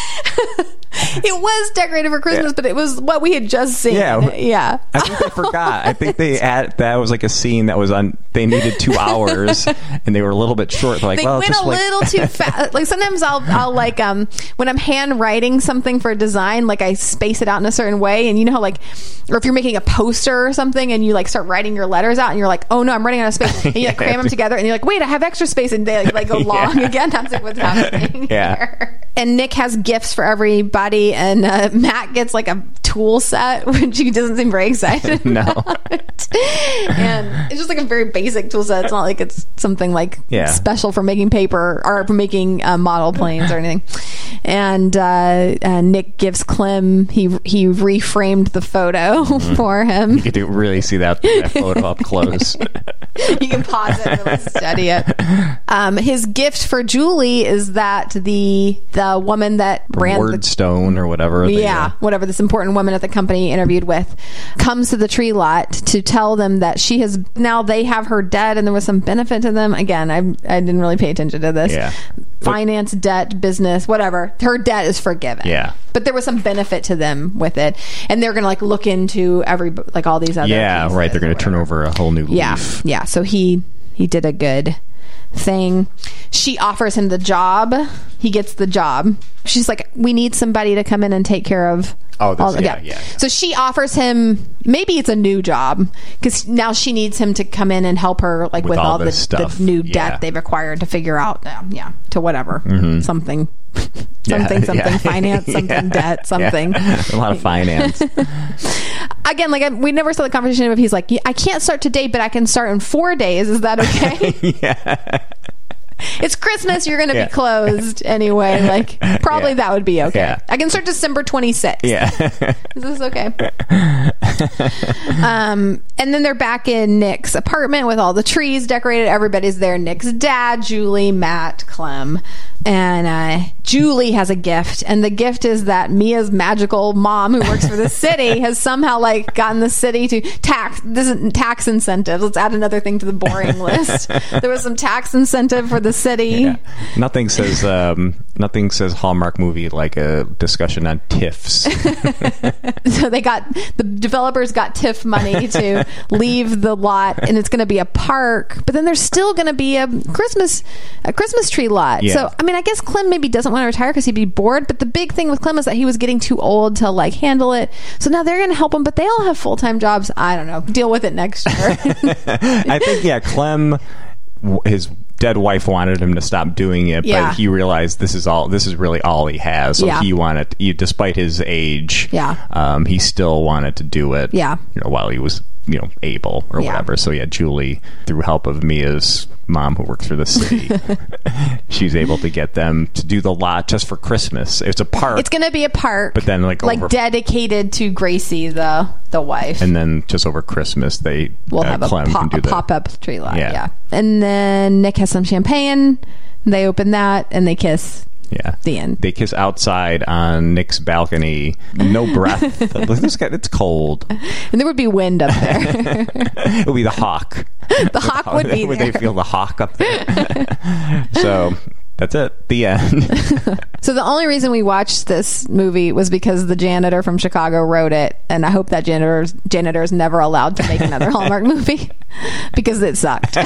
It was decorated for Christmas, Yeah. but it was what we had just seen. Yeah. Yeah. I think they forgot. I think they add, that was like a scene that was on. They needed two hours, and they were a little bit short. They're like, They well, went just a like, little too fast. Like sometimes I'll, I'll like, um, when I'm handwriting something for design, like I space it out in a certain way, and you know how like, or if you're making a poster or something, and you like start writing your letters out, and you're like, oh no, I'm running out of space, and you like cram them together, and you're like, wait, I have extra space, and they like, like go long Yeah. again. That's like what's happening. Yeah. Here. And Nick has gifts for everybody, and uh, Matt gets like a tool set, which he doesn't seem very excited No. about. And it's just like a very basic tool set. It's not like it's something like Yeah. special for making paper or for making uh, model planes or anything. And uh, uh, Nick gives Clem, he he reframed the photo Mm-hmm. for him. you could do- really see that, that photo up close. You can pause it and really study it. Um, his gift for Julie is that the the woman that ran the Wordstone or whatever. they, yeah, uh, whatever this important woman at the company interviewed with comes to the tree lot to tell them that she has now they have her debt and there was some benefit to them. Again, I I didn't really pay attention to this. Yeah. Finance, debt, business, whatever. Her debt is forgiven. Yeah. But there was some benefit to them with it, and they're going to like look into every like all these other. Yeah, pieces right. They're going or to turn whatever. over a whole new Yeah, leaf. yeah. So he he did a good thing. She offers him the job. He gets the job. She's like, we need somebody to come in and take care of. Oh, this- all, yeah, yeah, yeah. So she offers him. Maybe it's a new job because now she needs him to come in and help her, like with, With all all, the, this the stuff. new Yeah. debt they've acquired to figure out. Yeah, yeah to whatever something, Yeah, something, something, yeah. finance, something, Yeah. debt, something. Yeah. A lot of finance. Again, like I, we never saw the conversation of he's like, I can't start today, but I can start in four days. Is that okay? Yeah. It's Christmas. You're going to Yeah. be closed anyway. Like, probably Yeah. that would be okay. Yeah. I can start December twenty-sixth. Yeah. Is this okay? um, and then they're back in Nick's apartment with all the trees decorated. Everybody's there. Nick's dad, Julie, Matt, Clem. And uh, Julie has a gift. And the gift is that Mia's magical mom, who works for the city, has somehow like gotten the city to tax this is tax incentives. Let's add another thing to the boring list. There was some tax incentive for the city. Yeah. Nothing says um, nothing says Hallmark movie like a discussion on TIFs. So they got the developers got TIF money to leave the lot, and it's going to be a park. But then there's still going to be a Christmas a Christmas tree lot. Yeah. So I mean, I guess Clem maybe doesn't want to retire because he'd be bored. But the big thing with Clem is that he was getting too old to like handle it. So now they're going to help him, but they all have full time jobs. I don't know. Deal with it next year. I think yeah, Clem, w- his dead wife wanted him to stop doing it, Yeah. but he realized this is all. This is really all he has. So Yeah. he wanted, he, despite his age, Yeah. um, he still wanted to do it. Yeah. you know, while he was you know able or Yeah. whatever. So yeah, Julie, through help of Mia's mom who works for the city, she's able to get them to do the lot just for Christmas. It's a park. It's going to be a park, But then, like, like over- dedicated to Gracie, the the wife. and then just over Christmas, they We'll uh, have a, Clem pop, can a do the pop-up tree lot. Yeah. Yeah. And then Nick has some champagne. They open that and they kiss. Yeah. The end. They kiss outside on Nick's balcony. No breath. This guy, it's cold. And there would be wind up there. It'll be the hawk. The hawk would be Would there. they feel the hawk up there? So that's it. The end. So the only reason we watched this movie was because the janitor from Chicago wrote it, and I hope that janitor's janitor is never allowed to make another Hallmark movie because it sucked.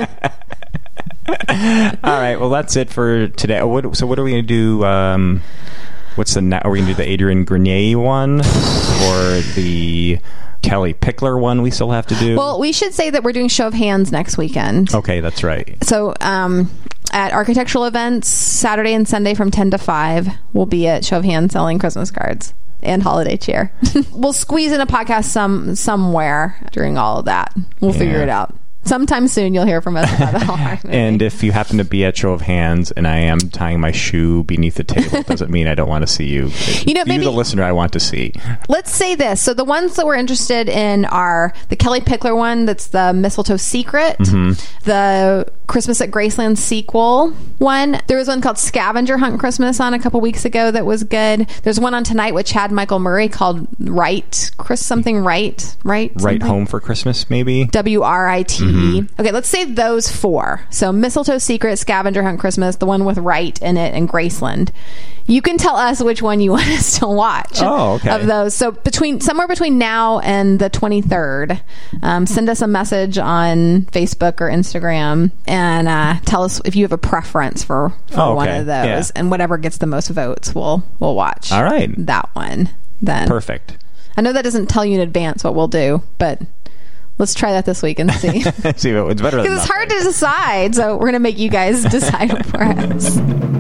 All right. Well, that's it for today. What, so what are we going to do? Um, what's the? Na- are we going to do the Adrian Grenier one or the Kelly Pickler one we still have to do. Well, we should say that we're doing Show of Hands next weekend. Okay, that's right. So um, at Architectural Events, Saturday and Sunday from ten to five, we'll be at Show of Hands selling Christmas cards and holiday cheer. We'll squeeze in a podcast some somewhere during all of that. We'll yeah. figure it out. Sometime soon you'll hear from us about the Hallmark movie. And if you happen to be at Show of Hands and I am tying my shoe beneath the table, it doesn't mean I don't want to see you. You know, maybe you, the listener, I want to see. Let's say this. So the ones that we're interested in are the Kelly Pickler one, that's the Mistletoe Secret, mm-hmm. the Christmas at Graceland sequel one. There was one called Scavenger Hunt Christmas on a couple weeks ago that was good. There's one on tonight with Chad Michael Murray called Right, Chris something Right, Right? Right something? Home for Christmas, maybe? W R I T. Mm-hmm. Okay, let's say those four. So Mistletoe Secret, Scavenger Hunt Christmas, the one with Right in it, and Graceland. You can tell us which one you want us to watch. Oh, okay. Of those. So between somewhere between now and the twenty-third, um, send us a message on Facebook or Instagram and uh, tell us if you have a preference for, for oh, okay. one of those. Yeah. And whatever gets the most votes, we'll we'll watch. All right. That one then. Perfect. I know that doesn't tell you in advance what we'll do, but let's try that this week and see. See what it's better than because it's hard to decide, so we're going to make you guys decide for us.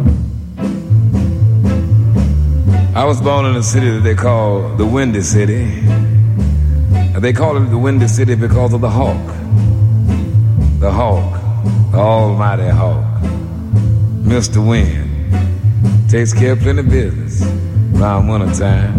I was born in a city that they call the Windy City. They call it the Windy City because of the hawk. The hawk, the almighty hawk. Mister Wind takes care of plenty of business around winter time.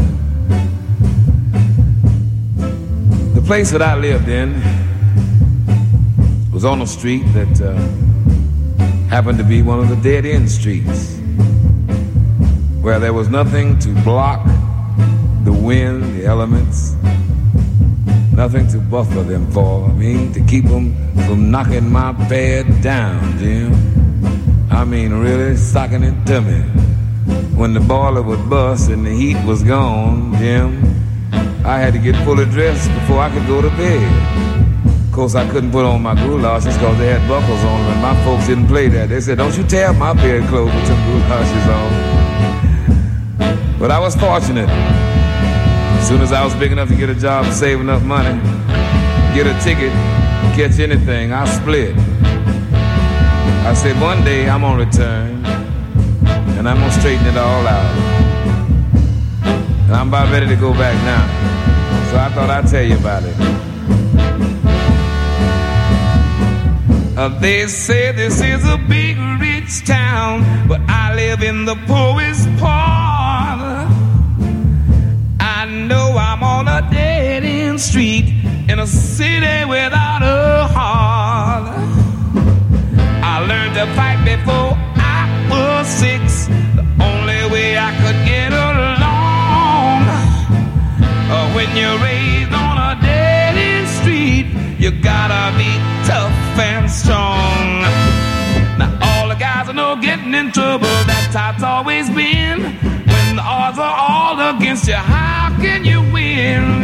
The place that I lived in was on a street that uh, happened to be one of the dead-end streets, where there was nothing to block the wind, the elements, nothing to buffer them for. I mean, to keep them from knocking my bed down, Jim. I mean, really socking it to me. When the boiler would bust and the heat was gone, Jim, I had to get fully dressed before I could go to bed. Of course, I couldn't put on my goulashes because they had buckles on them, and my folks didn't play that. They said, don't you tear my bedclothes with some goulashes on. But I was fortunate. As soon as I was big enough to get a job, save enough money, get a ticket, catch anything, I split. I said, one day I'm gonna return, and I'm gonna straighten it all out. And I'm about ready to go back now. So I thought I'd tell you about it. Uh, they say this is a big rich town, but I live in the poorest part. I know I'm on a dead-end street in a city without a heart. I learned to fight before I was six, the only way I could get along. Uh, when you're raised on a dead-end street, you gotta be tough and strong. Now all the guys I know getting in trouble, that's how it's always been. When the odds are all against you, how can you win?